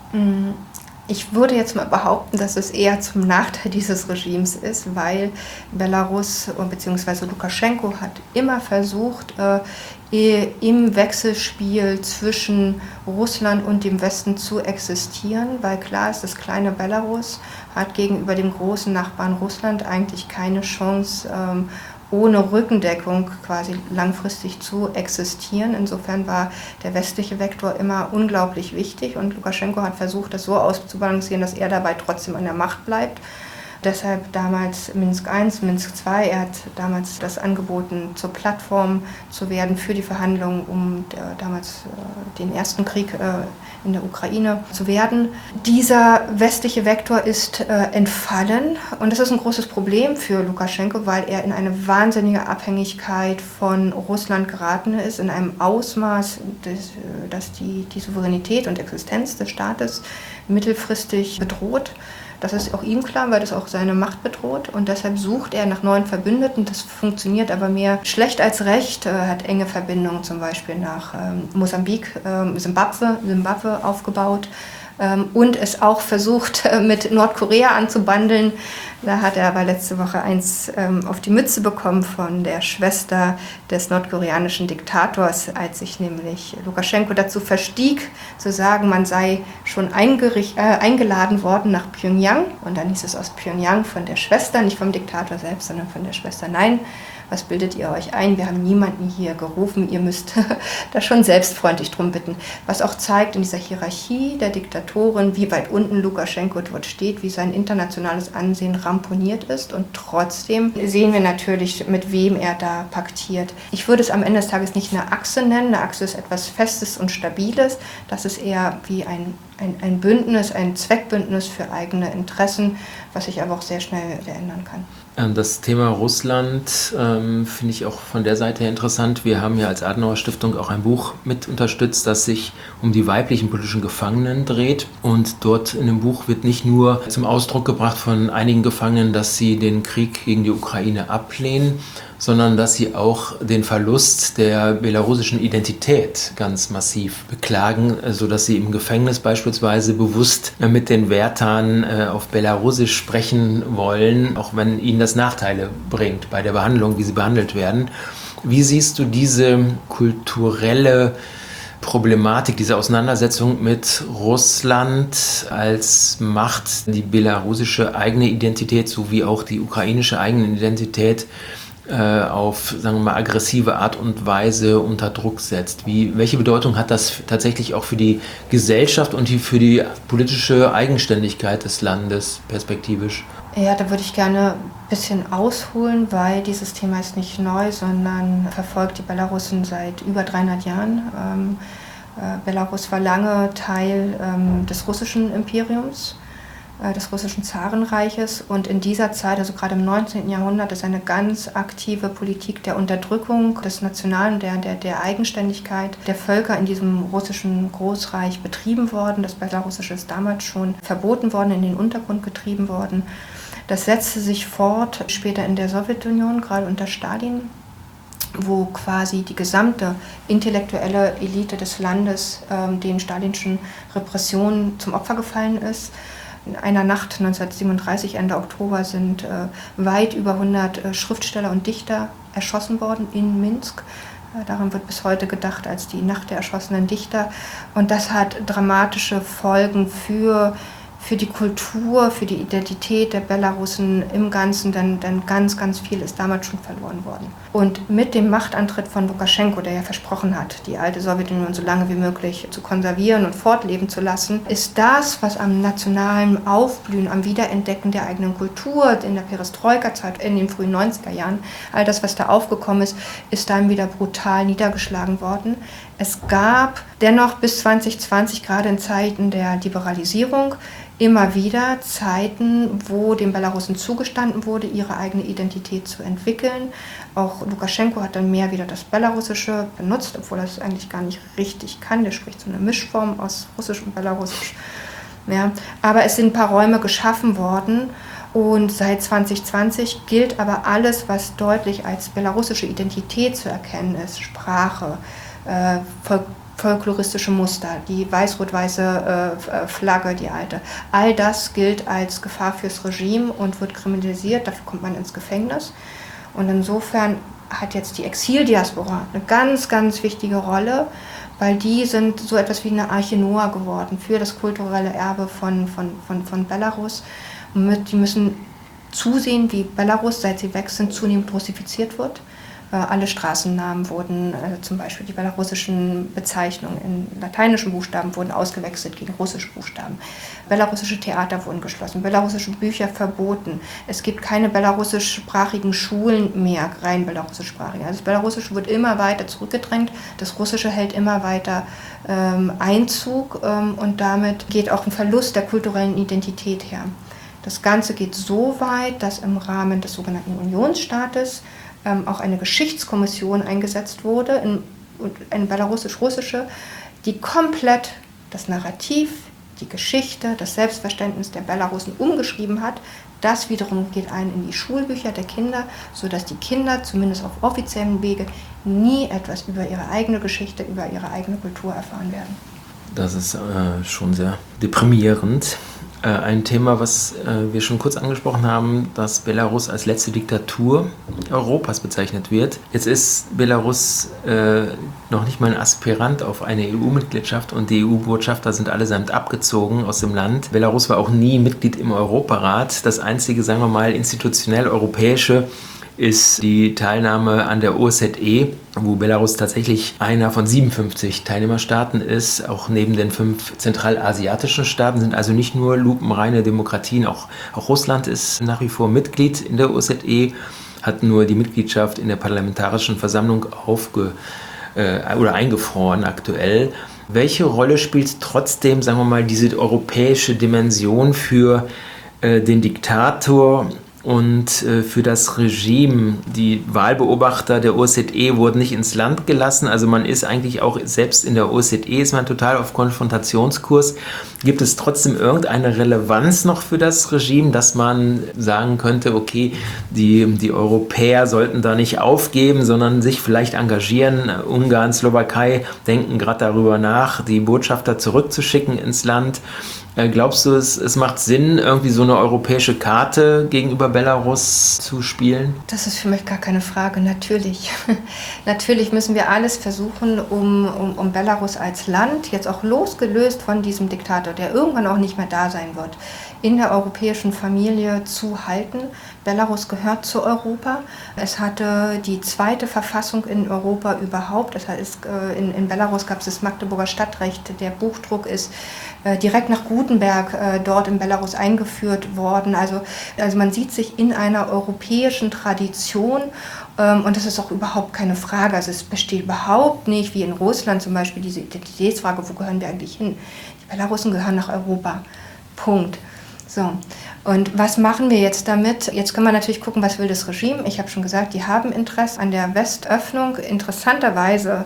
Ich würde jetzt mal behaupten, dass es eher zum Nachteil dieses Regimes ist, weil Belarus bzw. Lukaschenko hat immer versucht, im Wechselspiel zwischen Russland und dem Westen zu existieren, weil klar ist, das kleine Belarus hat gegenüber dem großen Nachbarn Russland eigentlich keine Chance, ohne Rückendeckung quasi langfristig zu existieren. Insofern war der westliche Vektor immer unglaublich wichtig und Lukaschenko hat versucht, das so auszubalancieren, dass er dabei trotzdem an der Macht bleibt. Deshalb damals Minsk I, Minsk II. Er hat damals das angeboten, zur Plattform zu werden für die Verhandlungen, um damals den ersten Krieg in der Ukraine zu werden. Dieser westliche Vektor ist entfallen und das ist ein großes Problem für Lukaschenko, weil er in eine wahnsinnige Abhängigkeit von Russland geraten ist, in einem Ausmaß, das die Souveränität und Existenz des Staates mittelfristig bedroht. Das ist auch ihm klar, weil das auch seine Macht bedroht und deshalb sucht er nach neuen Verbündeten. Das funktioniert aber mehr schlecht als recht. Er hat enge Verbindungen zum Beispiel nach Mosambik, Simbabwe aufgebaut und es auch versucht mit Nordkorea anzubandeln. Da hat er aber letzte Woche eins auf die Mütze bekommen von der Schwester des nordkoreanischen Diktators, als sich nämlich Lukaschenko dazu verstieg, zu sagen, man sei schon eingeladen worden nach Pyongyang. Und dann hieß es aus Pyongyang von der Schwester, nicht vom Diktator selbst, sondern von der Schwester, nein, was bildet ihr euch ein? Wir haben niemanden hier gerufen, ihr müsst da schon selbstfreundlich drum bitten. Was auch zeigt in dieser Hierarchie der Diktatoren, wie weit unten Lukaschenko dort steht, wie sein internationales Ansehen ramponiert ist. Und trotzdem sehen wir natürlich, mit wem er da paktiert. Ich würde es am Ende des Tages nicht eine Achse nennen. Eine Achse ist etwas Festes und Stabiles. Das ist eher wie ein Bündnis, ein Zweckbündnis für eigene Interessen, was sich aber auch sehr schnell wieder ändern kann. Das Thema Russland finde ich auch von der Seite her interessant. Wir haben ja als Adenauer Stiftung auch ein Buch mit unterstützt, das sich um die weiblichen politischen Gefangenen dreht. Und dort in dem Buch wird nicht nur zum Ausdruck gebracht von einigen Gefangenen, dass sie den Krieg gegen die Ukraine ablehnen, sondern dass sie auch den Verlust der belarussischen Identität ganz massiv beklagen, sodass sie im Gefängnis beispielsweise bewusst mit den Wärtern auf Belarusisch sprechen wollen, auch wenn ihnen das Nachteile bringt bei der Behandlung, wie sie behandelt werden. Wie siehst du diese kulturelle Problematik, diese Auseinandersetzung mit Russland als Macht, die belarussische eigene Identität sowie auch die ukrainische eigene Identität auf, sagen wir mal, aggressive Art und Weise unter Druck setzt? Welche Bedeutung hat das tatsächlich auch für die Gesellschaft und für die politische Eigenständigkeit des Landes perspektivisch? Ja, da würde ich gerne ein bisschen ausholen, weil dieses Thema ist nicht neu, sondern verfolgt die Belarussen seit über 300 Jahren. Belarus war lange Teil des russischen Imperiums, des russischen Zarenreiches, und in dieser Zeit, also gerade im 19. Jahrhundert, ist eine ganz aktive Politik der Unterdrückung des Nationalen, der Eigenständigkeit der Völker in diesem russischen Großreich betrieben worden. Das Belarussische ist damals schon verboten worden, in den Untergrund getrieben worden. Das setzte sich fort später in der Sowjetunion, gerade unter Stalin, wo quasi die gesamte intellektuelle Elite des Landes den stalinschen Repressionen zum Opfer gefallen ist. In einer Nacht 1937, Ende Oktober, sind weit über 100 Schriftsteller und Dichter erschossen worden in Minsk. Daran wird bis heute gedacht als die Nacht der erschossenen Dichter. Und das hat dramatische Folgen für die Kultur, für die Identität der Belarussen im Ganzen, denn ganz, ganz viel ist damals schon verloren worden. Und mit dem Machtantritt von Lukaschenko, der ja versprochen hat, die alte Sowjetunion so lange wie möglich zu konservieren und fortleben zu lassen, ist das, was am nationalen Aufblühen, am Wiederentdecken der eigenen Kultur, in der Perestroika-Zeit, in den frühen 90er Jahren, all das, was da aufgekommen ist dann wieder brutal niedergeschlagen worden. Es gab dennoch bis 2020, gerade in Zeiten der Liberalisierung, immer wieder Zeiten, wo den Belarussen zugestanden wurde, ihre eigene Identität zu entwickeln. Auch Lukaschenko hat dann mehr wieder das Belarussische benutzt, obwohl er es eigentlich gar nicht richtig kann. Der spricht so eine Mischform aus Russisch und Belarussisch. Ja, aber es sind ein paar Räume geschaffen worden. Und seit 2020 gilt aber alles, was deutlich als belarussische Identität zu erkennen ist. Sprache, folkloristische Muster, die weiß-rot-weiße Flagge, die alte. All das gilt als Gefahr fürs Regime und wird kriminalisiert, dafür kommt man ins Gefängnis. Und insofern hat jetzt die Exildiaspora eine ganz, ganz wichtige Rolle, weil die sind so etwas wie eine Arche Noah geworden für das kulturelle Erbe von Belarus. Und die müssen zusehen, wie Belarus, seit sie weg sind, zunehmend russifiziert wird. Alle Straßennamen wurden, zum Beispiel die belarussischen Bezeichnungen in lateinischen Buchstaben wurden ausgewechselt gegen russische Buchstaben. Belarussische Theater wurden geschlossen, belarussische Bücher verboten. Es gibt keine belarussischsprachigen Schulen mehr, rein belarussischsprachige. Also das Belarussische wird immer weiter zurückgedrängt, das Russische hält immer weiter Einzug und damit geht auch ein Verlust der kulturellen Identität her. Das Ganze geht so weit, dass im Rahmen des sogenannten Unionsstaates auch eine Geschichtskommission eingesetzt wurde, eine belarussisch-russische, die komplett das Narrativ, die Geschichte, das Selbstverständnis der Belarussen umgeschrieben hat. Das wiederum geht ein in die Schulbücher der Kinder, sodass die Kinder zumindest auf offiziellem Wege nie etwas über ihre eigene Geschichte, über ihre eigene Kultur erfahren werden. Das ist schon sehr deprimierend. Ein Thema, was wir schon kurz angesprochen haben, dass Belarus als letzte Diktatur Europas bezeichnet wird. Jetzt ist Belarus noch nicht mal ein Aspirant auf eine EU-Mitgliedschaft und die EU-Botschafter sind allesamt abgezogen aus dem Land. Belarus war auch nie Mitglied im Europarat. Das einzige, sagen wir mal, institutionell europäische ist die Teilnahme an der OSZE, wo Belarus tatsächlich einer von 57 Teilnehmerstaaten ist. Auch neben den 5 zentralasiatischen Staaten sind also nicht nur lupenreine Demokratien, auch Russland ist nach wie vor Mitglied in der OSZE, hat nur die Mitgliedschaft in der Parlamentarischen Versammlung eingefroren aktuell. Welche Rolle spielt trotzdem, sagen wir mal, diese europäische Dimension für den Diktator und für das Regime? Die Wahlbeobachter der OSZE wurden nicht ins Land gelassen, also man ist eigentlich auch, selbst in der OSZE ist man total auf Konfrontationskurs. Gibt es trotzdem irgendeine Relevanz noch für das Regime, dass man sagen könnte, okay, die Europäer sollten da nicht aufgeben, sondern sich vielleicht engagieren? Ungarn, Slowakei denken gerade darüber nach, die Botschafter zurückzuschicken ins Land. Glaubst du, es macht Sinn, irgendwie so eine europäische Karte gegenüber Belarus zu spielen? Das ist für mich gar keine Frage, natürlich. Natürlich müssen wir alles versuchen, um Belarus als Land, jetzt auch losgelöst von diesem Diktator, der irgendwann auch nicht mehr da sein wird, in der europäischen Familie zu halten. Belarus gehört zu Europa. Es hatte die zweite Verfassung in Europa überhaupt. Das heißt, in Belarus gab es das Magdeburger Stadtrecht. Der Buchdruck ist direkt nach Gutenberg dort in Belarus eingeführt worden. Also man sieht sich in einer europäischen Tradition und das ist auch überhaupt keine Frage. Also es besteht überhaupt nicht, wie in Russland zum Beispiel, diese Identitätsfrage, wo gehören wir eigentlich hin? Die Belarussen gehören nach Europa. Punkt. So, und was machen wir jetzt damit? Jetzt können wir natürlich gucken, was will das Regime. Ich habe schon gesagt, die haben Interesse an der Westöffnung. Interessanterweise,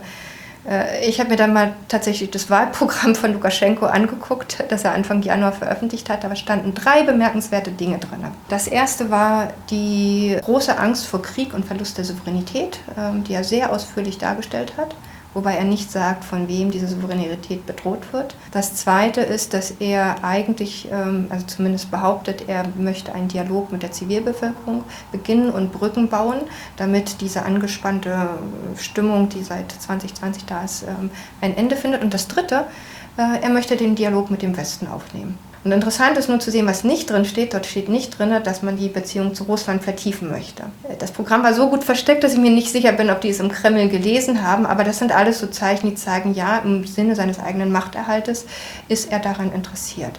ich habe mir dann mal tatsächlich das Wahlprogramm von Lukaschenko angeguckt, das er Anfang Januar veröffentlicht hat. Da standen 3 bemerkenswerte Dinge drin. Das erste war die große Angst vor Krieg und Verlust der Souveränität, die er sehr ausführlich dargestellt hat, wobei er nicht sagt, von wem diese Souveränität bedroht wird. Das Zweite ist, dass er eigentlich, also zumindest behauptet, er möchte einen Dialog mit der Zivilbevölkerung beginnen und Brücken bauen, damit diese angespannte Stimmung, die seit 2020 da ist, ein Ende findet. Und das Dritte, er möchte den Dialog mit dem Westen aufnehmen. Und interessant ist nur zu sehen, was nicht drin steht. Dort steht nicht drin, dass man die Beziehung zu Russland vertiefen möchte. Das Programm war so gut versteckt, dass ich mir nicht sicher bin, ob die es im Kreml gelesen haben. Aber das sind alles so Zeichen, die zeigen, ja, im Sinne seines eigenen Machterhaltes ist er daran interessiert.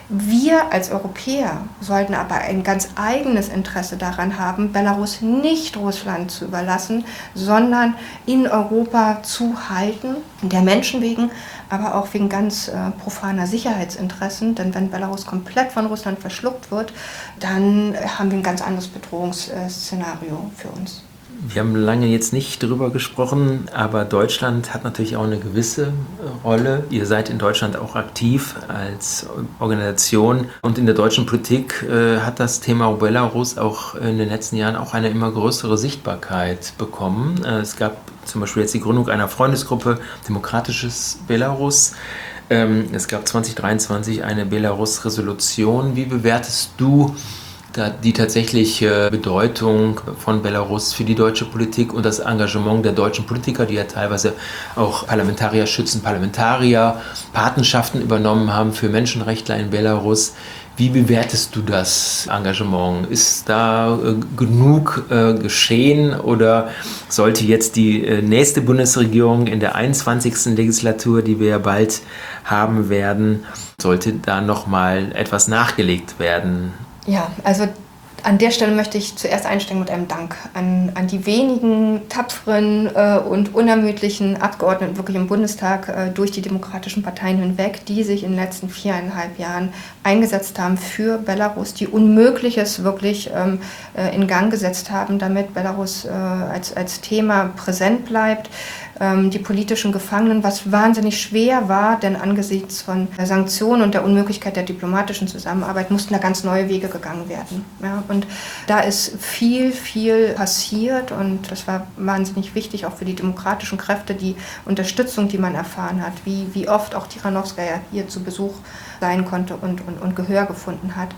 Wir als Europäer sollten aber ein ganz eigenes Interesse daran haben, Belarus nicht Russland zu überlassen, sondern in Europa zu halten, der Menschen wegen, aber auch wegen ganz profaner Sicherheitsinteressen. Denn wenn Belarus komplett von Russland verschluckt wird, dann haben wir ein ganz anderes Bedrohungsszenario für uns. Wir haben lange jetzt nicht drüber gesprochen, aber Deutschland hat natürlich auch eine gewisse Rolle. Ihr seid in Deutschland auch aktiv als Organisation und in der deutschen Politik hat das Thema Belarus auch in den letzten Jahren auch eine immer größere Sichtbarkeit bekommen. Es gab zum Beispiel jetzt die Gründung einer Freundesgruppe Demokratisches Belarus. Es gab 2023 eine Belarus-Resolution. Wie bewertest du die tatsächliche Bedeutung von Belarus für die deutsche Politik und das Engagement der deutschen Politiker, die ja teilweise auch Parlamentarier schützen, Parlamentarier Patenschaften übernommen haben für Menschenrechtler in Belarus? Wie bewertest du das Engagement? Ist da genug geschehen oder sollte jetzt die nächste Bundesregierung in der 21. Legislatur, die wir ja bald haben werden, sollte da nochmal etwas nachgelegt werden? Ja, also an der Stelle möchte ich zuerst einsteigen mit einem Dank an die wenigen tapferen und unermüdlichen Abgeordneten wirklich im Bundestag durch die demokratischen Parteien hinweg, die sich in den letzten 4,5 Jahren eingesetzt haben für Belarus, die Unmögliches wirklich in Gang gesetzt haben, damit Belarus als Thema präsent bleibt. Die politischen Gefangenen, was wahnsinnig schwer war, denn angesichts von Sanktionen und der Unmöglichkeit der diplomatischen Zusammenarbeit mussten da ganz neue Wege gegangen werden. Ja, und da ist viel passiert und das war wahnsinnig wichtig, auch für die demokratischen Kräfte, die Unterstützung, die man erfahren hat, wie oft auch Tikhanovskaja hier zu Besuch sein konnte und Gehör gefunden hat.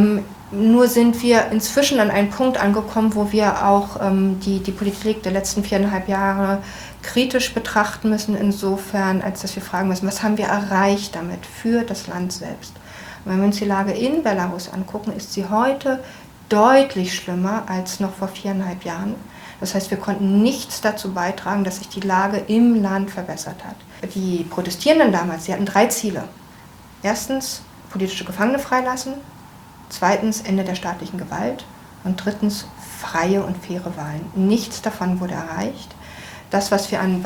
Nur sind wir inzwischen an einen Punkt angekommen, wo wir auch die Politik der letzten 4,5 Jahre kritisch betrachten müssen, insofern, als dass wir fragen müssen, was haben wir erreicht damit für das Land selbst. Und wenn wir uns die Lage in Belarus angucken, ist sie heute deutlich schlimmer als noch vor 4,5 Jahren. Das heißt, wir konnten nichts dazu beitragen, dass sich die Lage im Land verbessert hat. Die Protestierenden damals, sie hatten 3 Ziele. Erstens, politische Gefangene freilassen. Zweitens, Ende der staatlichen Gewalt. Und drittens, freie und faire Wahlen. Nichts davon wurde erreicht. Das, was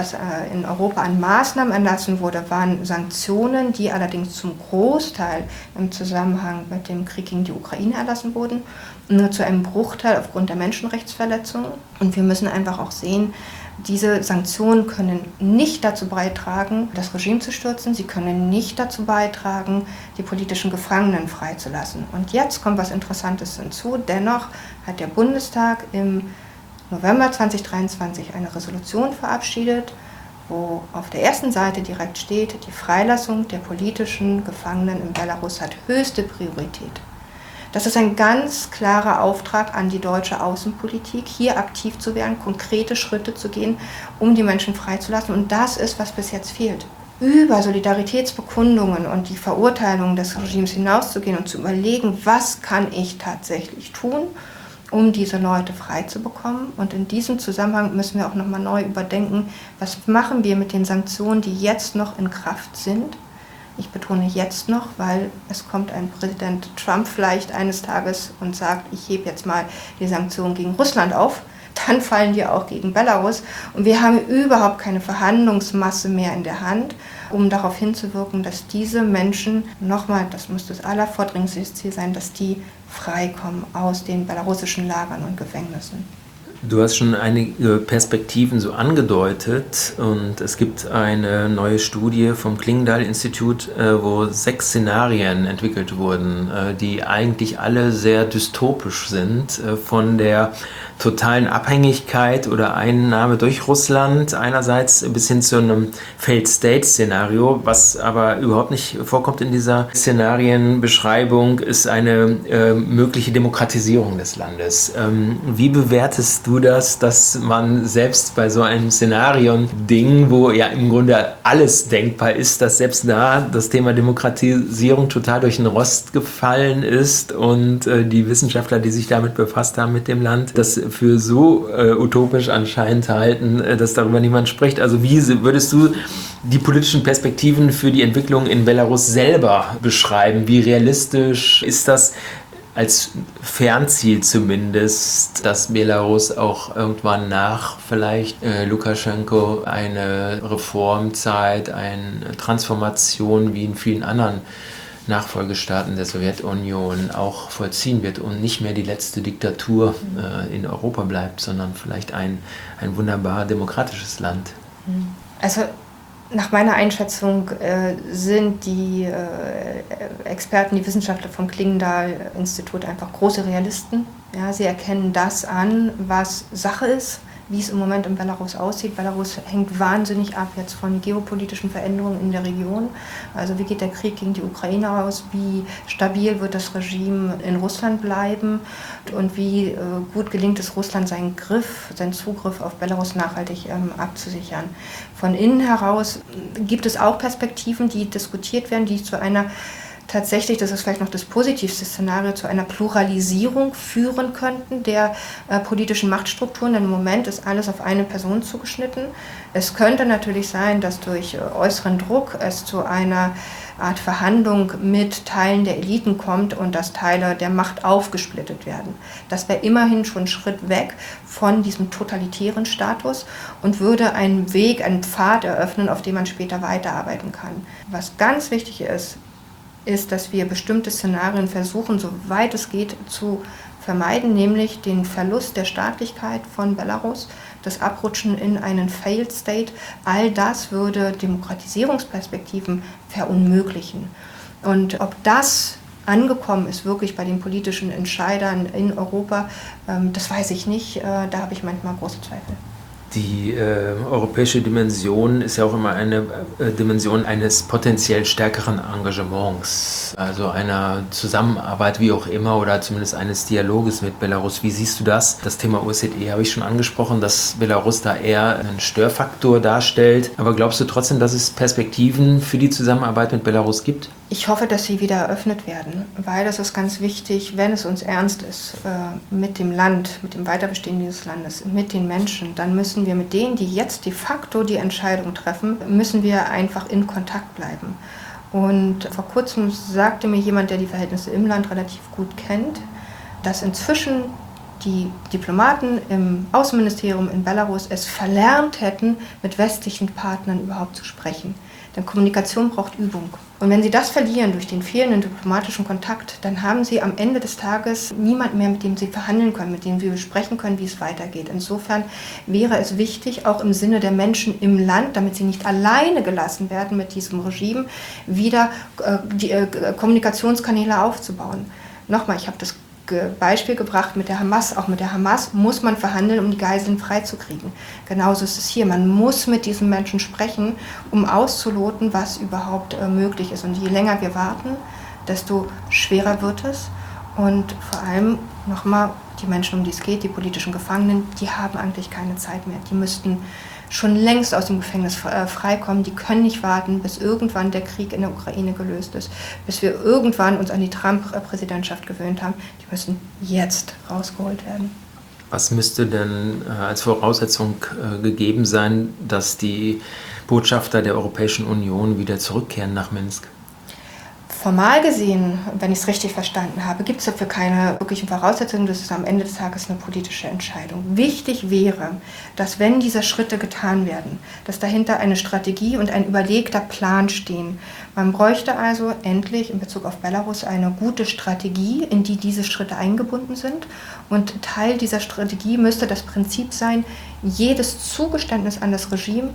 in Europa an Maßnahmen erlassen wurde, waren Sanktionen, die allerdings zum Großteil im Zusammenhang mit dem Krieg gegen die Ukraine erlassen wurden, nur zu einem Bruchteil aufgrund der Menschenrechtsverletzungen. Und wir müssen einfach auch sehen, diese Sanktionen können nicht dazu beitragen, das Regime zu stürzen. Sie können nicht dazu beitragen, die politischen Gefangenen freizulassen. Und jetzt kommt was Interessantes hinzu. Dennoch hat der Bundestag im November 2023 eine Resolution verabschiedet, wo auf der ersten Seite direkt steht, die Freilassung der politischen Gefangenen in Belarus hat höchste Priorität. Das ist ein ganz klarer Auftrag an die deutsche Außenpolitik, hier aktiv zu werden, konkrete Schritte zu gehen, um die Menschen freizulassen. Und das ist, was bis jetzt fehlt. Über Solidaritätsbekundungen und die Verurteilung des Regimes hinauszugehen und zu überlegen, was kann ich tatsächlich tun, um diese Leute frei zu bekommen. Und in diesem Zusammenhang müssen wir auch nochmal neu überdenken, was machen wir mit den Sanktionen, die jetzt noch in Kraft sind. Ich betone jetzt noch, weil es kommt ein Präsident Trump vielleicht eines Tages und sagt, ich hebe jetzt mal die Sanktionen gegen Russland auf. Dann fallen die auch gegen Belarus. Und wir haben überhaupt keine Verhandlungsmasse mehr in der Hand, um darauf hinzuwirken, dass diese Menschen, nochmal, das muss das allervordringlichste Ziel sein, dass die freikommen aus den belarussischen Lagern und Gefängnissen. Du hast schon einige Perspektiven so angedeutet und es gibt eine neue Studie vom Klingendahl-Institut, wo 6 Szenarien entwickelt wurden, die eigentlich alle sehr dystopisch sind, von der totalen Abhängigkeit oder Einnahme durch Russland einerseits bis hin zu einem Failed-State-Szenario, was aber überhaupt nicht vorkommt in dieser Szenarienbeschreibung, ist eine mögliche Demokratisierung des Landes. Wie bewertest du das, dass man selbst bei so einem Szenarion-Ding, wo ja im Grunde alles denkbar ist, dass selbst da das Thema Demokratisierung total durch den Rost gefallen ist und die Wissenschaftler, die sich damit befasst haben mit dem Land, das für so utopisch anscheinend halten, dass darüber niemand spricht. Also wie würdest du die politischen Perspektiven für die Entwicklung in Belarus selber beschreiben? Wie realistisch ist das als Fernziel zumindest, dass Belarus auch irgendwann nach vielleicht Lukaschenko eine Reformzeit, eine Transformation wie in vielen anderen Nachfolgestaaten der Sowjetunion auch vollziehen wird und nicht mehr die letzte Diktatur in Europa bleibt, sondern vielleicht ein wunderbar demokratisches Land? Also nach meiner Einschätzung sind die Experten, die Wissenschaftler vom Klingendahl-Institut einfach große Realisten. Ja, sie erkennen das an, was Sache ist, wie es im Moment in Belarus aussieht. Belarus hängt wahnsinnig ab jetzt von geopolitischen Veränderungen in der Region. Also wie geht der Krieg gegen die Ukraine aus? Wie stabil wird das Regime in Russland bleiben? Und wie gut gelingt es Russland, seinen Zugriff auf Belarus nachhaltig abzusichern? Von innen heraus gibt es auch Perspektiven, die diskutiert werden, die zu einer tatsächlich, das ist vielleicht noch das positivste Szenario, zu einer Pluralisierung führen könnten der politischen Machtstrukturen. Denn im Moment ist alles auf eine Person zugeschnitten. Es könnte natürlich sein, dass durch äußeren Druck es zu einer Art Verhandlung mit Teilen der Eliten kommt und dass Teile der Macht aufgesplittet werden. Das wäre immerhin schon ein Schritt weg von diesem totalitären Status und würde einen Weg, einen Pfad eröffnen, auf dem man später weiterarbeiten kann. Was ganz wichtig ist, dass wir bestimmte Szenarien versuchen, soweit es geht, zu vermeiden, nämlich den Verlust der Staatlichkeit von Belarus, das Abrutschen in einen Failed State. All das würde Demokratisierungsperspektiven verunmöglichen. Und ob das angekommen ist, wirklich bei den politischen Entscheidern in Europa, das weiß ich nicht. Da habe ich manchmal große Zweifel. Die europäische Dimension ist ja auch immer eine Dimension eines potenziell stärkeren Engagements, also einer Zusammenarbeit, wie auch immer, oder zumindest eines Dialoges mit Belarus. Wie siehst du das? Das Thema OSZE habe ich schon angesprochen, dass Belarus da eher einen Störfaktor darstellt. Aber glaubst du trotzdem, dass es Perspektiven für die Zusammenarbeit mit Belarus gibt? Ich hoffe, dass sie wieder eröffnet werden, weil das ist ganz wichtig, wenn es uns ernst ist mit dem Land, mit dem Weiterbestehen dieses Landes, mit den Menschen, dann müssen wir mit denen, die jetzt de facto die Entscheidung treffen, müssen wir einfach in Kontakt bleiben. Und vor kurzem sagte mir jemand, der die Verhältnisse im Land relativ gut kennt, dass inzwischen die Diplomaten im Außenministerium in Belarus es verlernt hätten, mit westlichen Partnern überhaupt zu sprechen. Denn Kommunikation braucht Übung. Und wenn sie das verlieren durch den fehlenden diplomatischen Kontakt, dann haben sie am Ende des Tages niemanden mehr, mit dem sie verhandeln können, mit dem sie besprechen können, wie es weitergeht. Insofern wäre es wichtig, auch im Sinne der Menschen im Land, damit sie nicht alleine gelassen werden mit diesem Regime, wieder die Kommunikationskanäle aufzubauen. Nochmal, ich habe das Beispiel gebracht mit der Hamas. Auch mit der Hamas muss man verhandeln, um die Geiseln freizukriegen. Genauso ist es hier. Man muss mit diesen Menschen sprechen, um auszuloten, was überhaupt möglich ist. Und je länger wir warten, desto schwerer wird es. Und vor allem nochmal die Menschen, um die es geht, die politischen Gefangenen, die haben eigentlich keine Zeit mehr. Die müssten schon längst aus dem Gefängnis freikommen. Die können nicht warten, bis irgendwann der Krieg in der Ukraine gelöst ist, bis wir irgendwann uns an die Trump-Präsidentschaft gewöhnt haben. Die müssen jetzt rausgeholt werden. Was müsste denn als Voraussetzung gegeben sein, dass die Botschafter der Europäischen Union wieder zurückkehren nach Minsk? Formal gesehen, wenn ich es richtig verstanden habe, gibt es dafür keine wirklichen Voraussetzungen. Das ist am Ende des Tages eine politische Entscheidung. Wichtig wäre, dass wenn diese Schritte getan werden, dass dahinter eine Strategie und ein überlegter Plan stehen. Man bräuchte also endlich in Bezug auf Belarus eine gute Strategie, in die diese Schritte eingebunden sind. Und Teil dieser Strategie müsste das Prinzip sein, jedes Zugeständnis an das Regime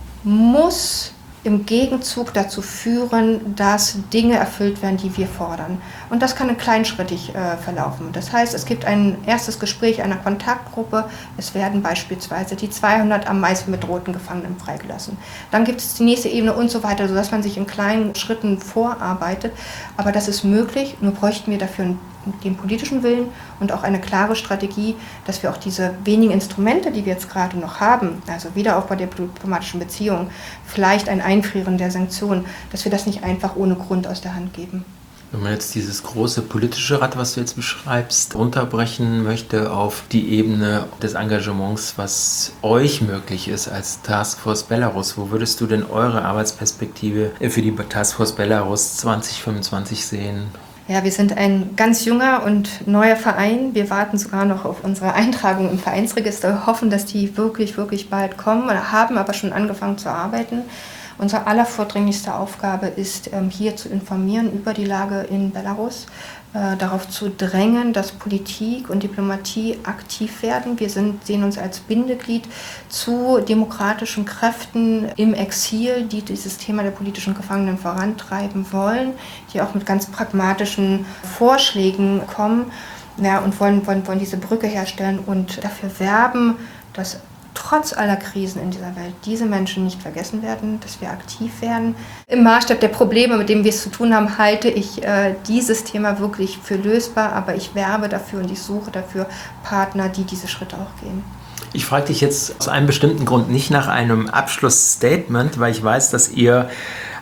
muss im Gegenzug dazu führen, dass Dinge erfüllt werden, die wir fordern. Und das kann kleinschrittig verlaufen. Das heißt, es gibt ein erstes Gespräch einer Kontaktgruppe. Es werden beispielsweise die 200 am meisten bedrohten Gefangenen freigelassen. Dann gibt es die nächste Ebene und so weiter, sodass man sich in kleinen Schritten vorarbeitet. Aber das ist möglich, nur bräuchten wir dafür den politischen Willen und auch eine klare Strategie, dass wir auch diese wenigen Instrumente, die wir jetzt gerade noch haben, also Wiederaufbau der diplomatischen Beziehungen, vielleicht ein Einfrieren der Sanktionen, dass wir das nicht einfach ohne Grund aus der Hand geben. Wenn man jetzt dieses große politische Rad, was du jetzt beschreibst, runterbrechen möchte auf die Ebene des Engagements, was euch möglich ist als Taskforce Belarus, wo würdest du denn eure Arbeitsperspektive für die Taskforce Belarus 2025 sehen? Ja, wir sind ein ganz junger und neuer Verein. Wir warten sogar noch auf unsere Eintragung im Vereinsregister, hoffen, dass die wirklich, wirklich bald kommen, haben aber schon angefangen zu arbeiten. Unsere allervordringlichste Aufgabe ist, hier zu informieren über die Lage in Belarus, darauf zu drängen, dass Politik und Diplomatie aktiv werden. Wir sehen uns als Bindeglied zu demokratischen Kräften im Exil, die dieses Thema der politischen Gefangenen vorantreiben wollen, die auch mit ganz pragmatischen Vorschlägen kommen, und wollen diese Brücke herstellen und dafür werben, dass trotz aller Krisen in dieser Welt diese Menschen nicht vergessen werden, dass wir aktiv werden. Im Maßstab der Probleme, mit denen wir es zu tun haben, halte ich dieses Thema wirklich für lösbar, aber ich werbe dafür und ich suche dafür Partner, die diese Schritte auch gehen. Ich frage dich jetzt aus einem bestimmten Grund nicht nach einem Abschlussstatement, weil ich weiß, dass ihr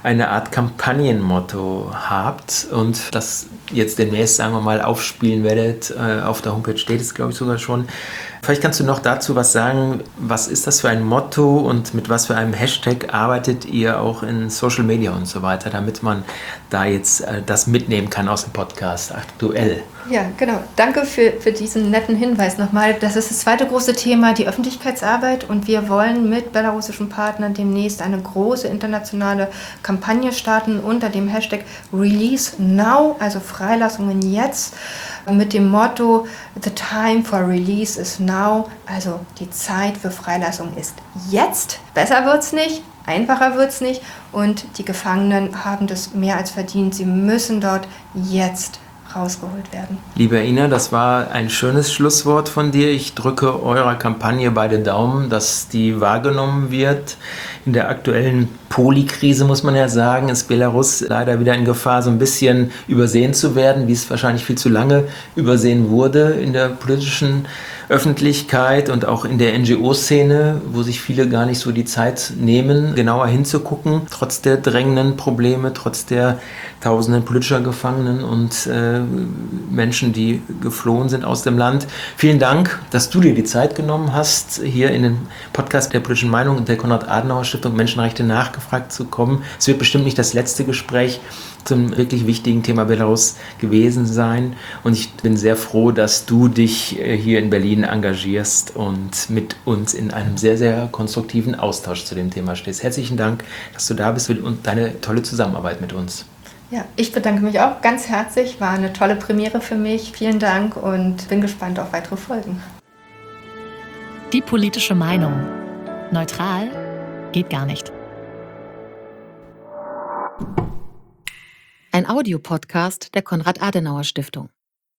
eine Art Kampagnenmotto habt und das jetzt demnächst, sagen wir mal, aufspielen werdet. Auf der Homepage steht es, glaube ich, sogar schon. Vielleicht kannst du noch dazu was sagen. Was ist das für ein Motto und mit was für einem Hashtag arbeitet ihr auch in Social Media und so weiter, damit man da jetzt das mitnehmen kann aus dem Podcast aktuell? Ja, genau. Danke für diesen netten Hinweis nochmal. Das ist das zweite große Thema, die Öffentlichkeitsarbeit. Und wir wollen mit belarussischen Partnern demnächst eine große internationale Kampagne starten unter dem Hashtag Release Now, also Freilassungen jetzt, mit dem Motto The time for release is now, also die Zeit für Freilassung ist jetzt. Besser wird's nicht. Einfacher wird es nicht und die Gefangenen haben das mehr als verdient. Sie müssen dort jetzt rausgeholt werden. Liebe Ina, das war ein schönes Schlusswort von dir. Ich drücke eurer Kampagne beide Daumen, dass die wahrgenommen wird. In der aktuellen Polikrise, muss man ja sagen, ist Belarus leider wieder in Gefahr, so ein bisschen übersehen zu werden, wie es wahrscheinlich viel zu lange übersehen wurde in der politischen Öffentlichkeit und auch in der NGO-Szene, wo sich viele gar nicht so die Zeit nehmen, genauer hinzugucken, trotz der drängenden Probleme, trotz der tausenden politischer Gefangenen und Menschen, die geflohen sind aus dem Land. Vielen Dank, dass du dir die Zeit genommen hast, hier in den Podcast der politischen Meinung und der Konrad-Adenauer-Stiftung Menschenrechte nachgefragt zu kommen. Es wird bestimmt nicht das letzte Gespräch zum wirklich wichtigen Thema Belarus gewesen sein. Und ich bin sehr froh, dass du dich hier in Berlin engagierst und mit uns in einem sehr, sehr konstruktiven Austausch zu dem Thema stehst. Herzlichen Dank, dass du da bist und deine tolle Zusammenarbeit mit uns. Ja, ich bedanke mich auch ganz herzlich. War eine tolle Premiere für mich. Vielen Dank und bin gespannt auf weitere Folgen. Die politische Meinung. Neutral geht gar nicht. Ein Audiopodcast der Konrad-Adenauer-Stiftung.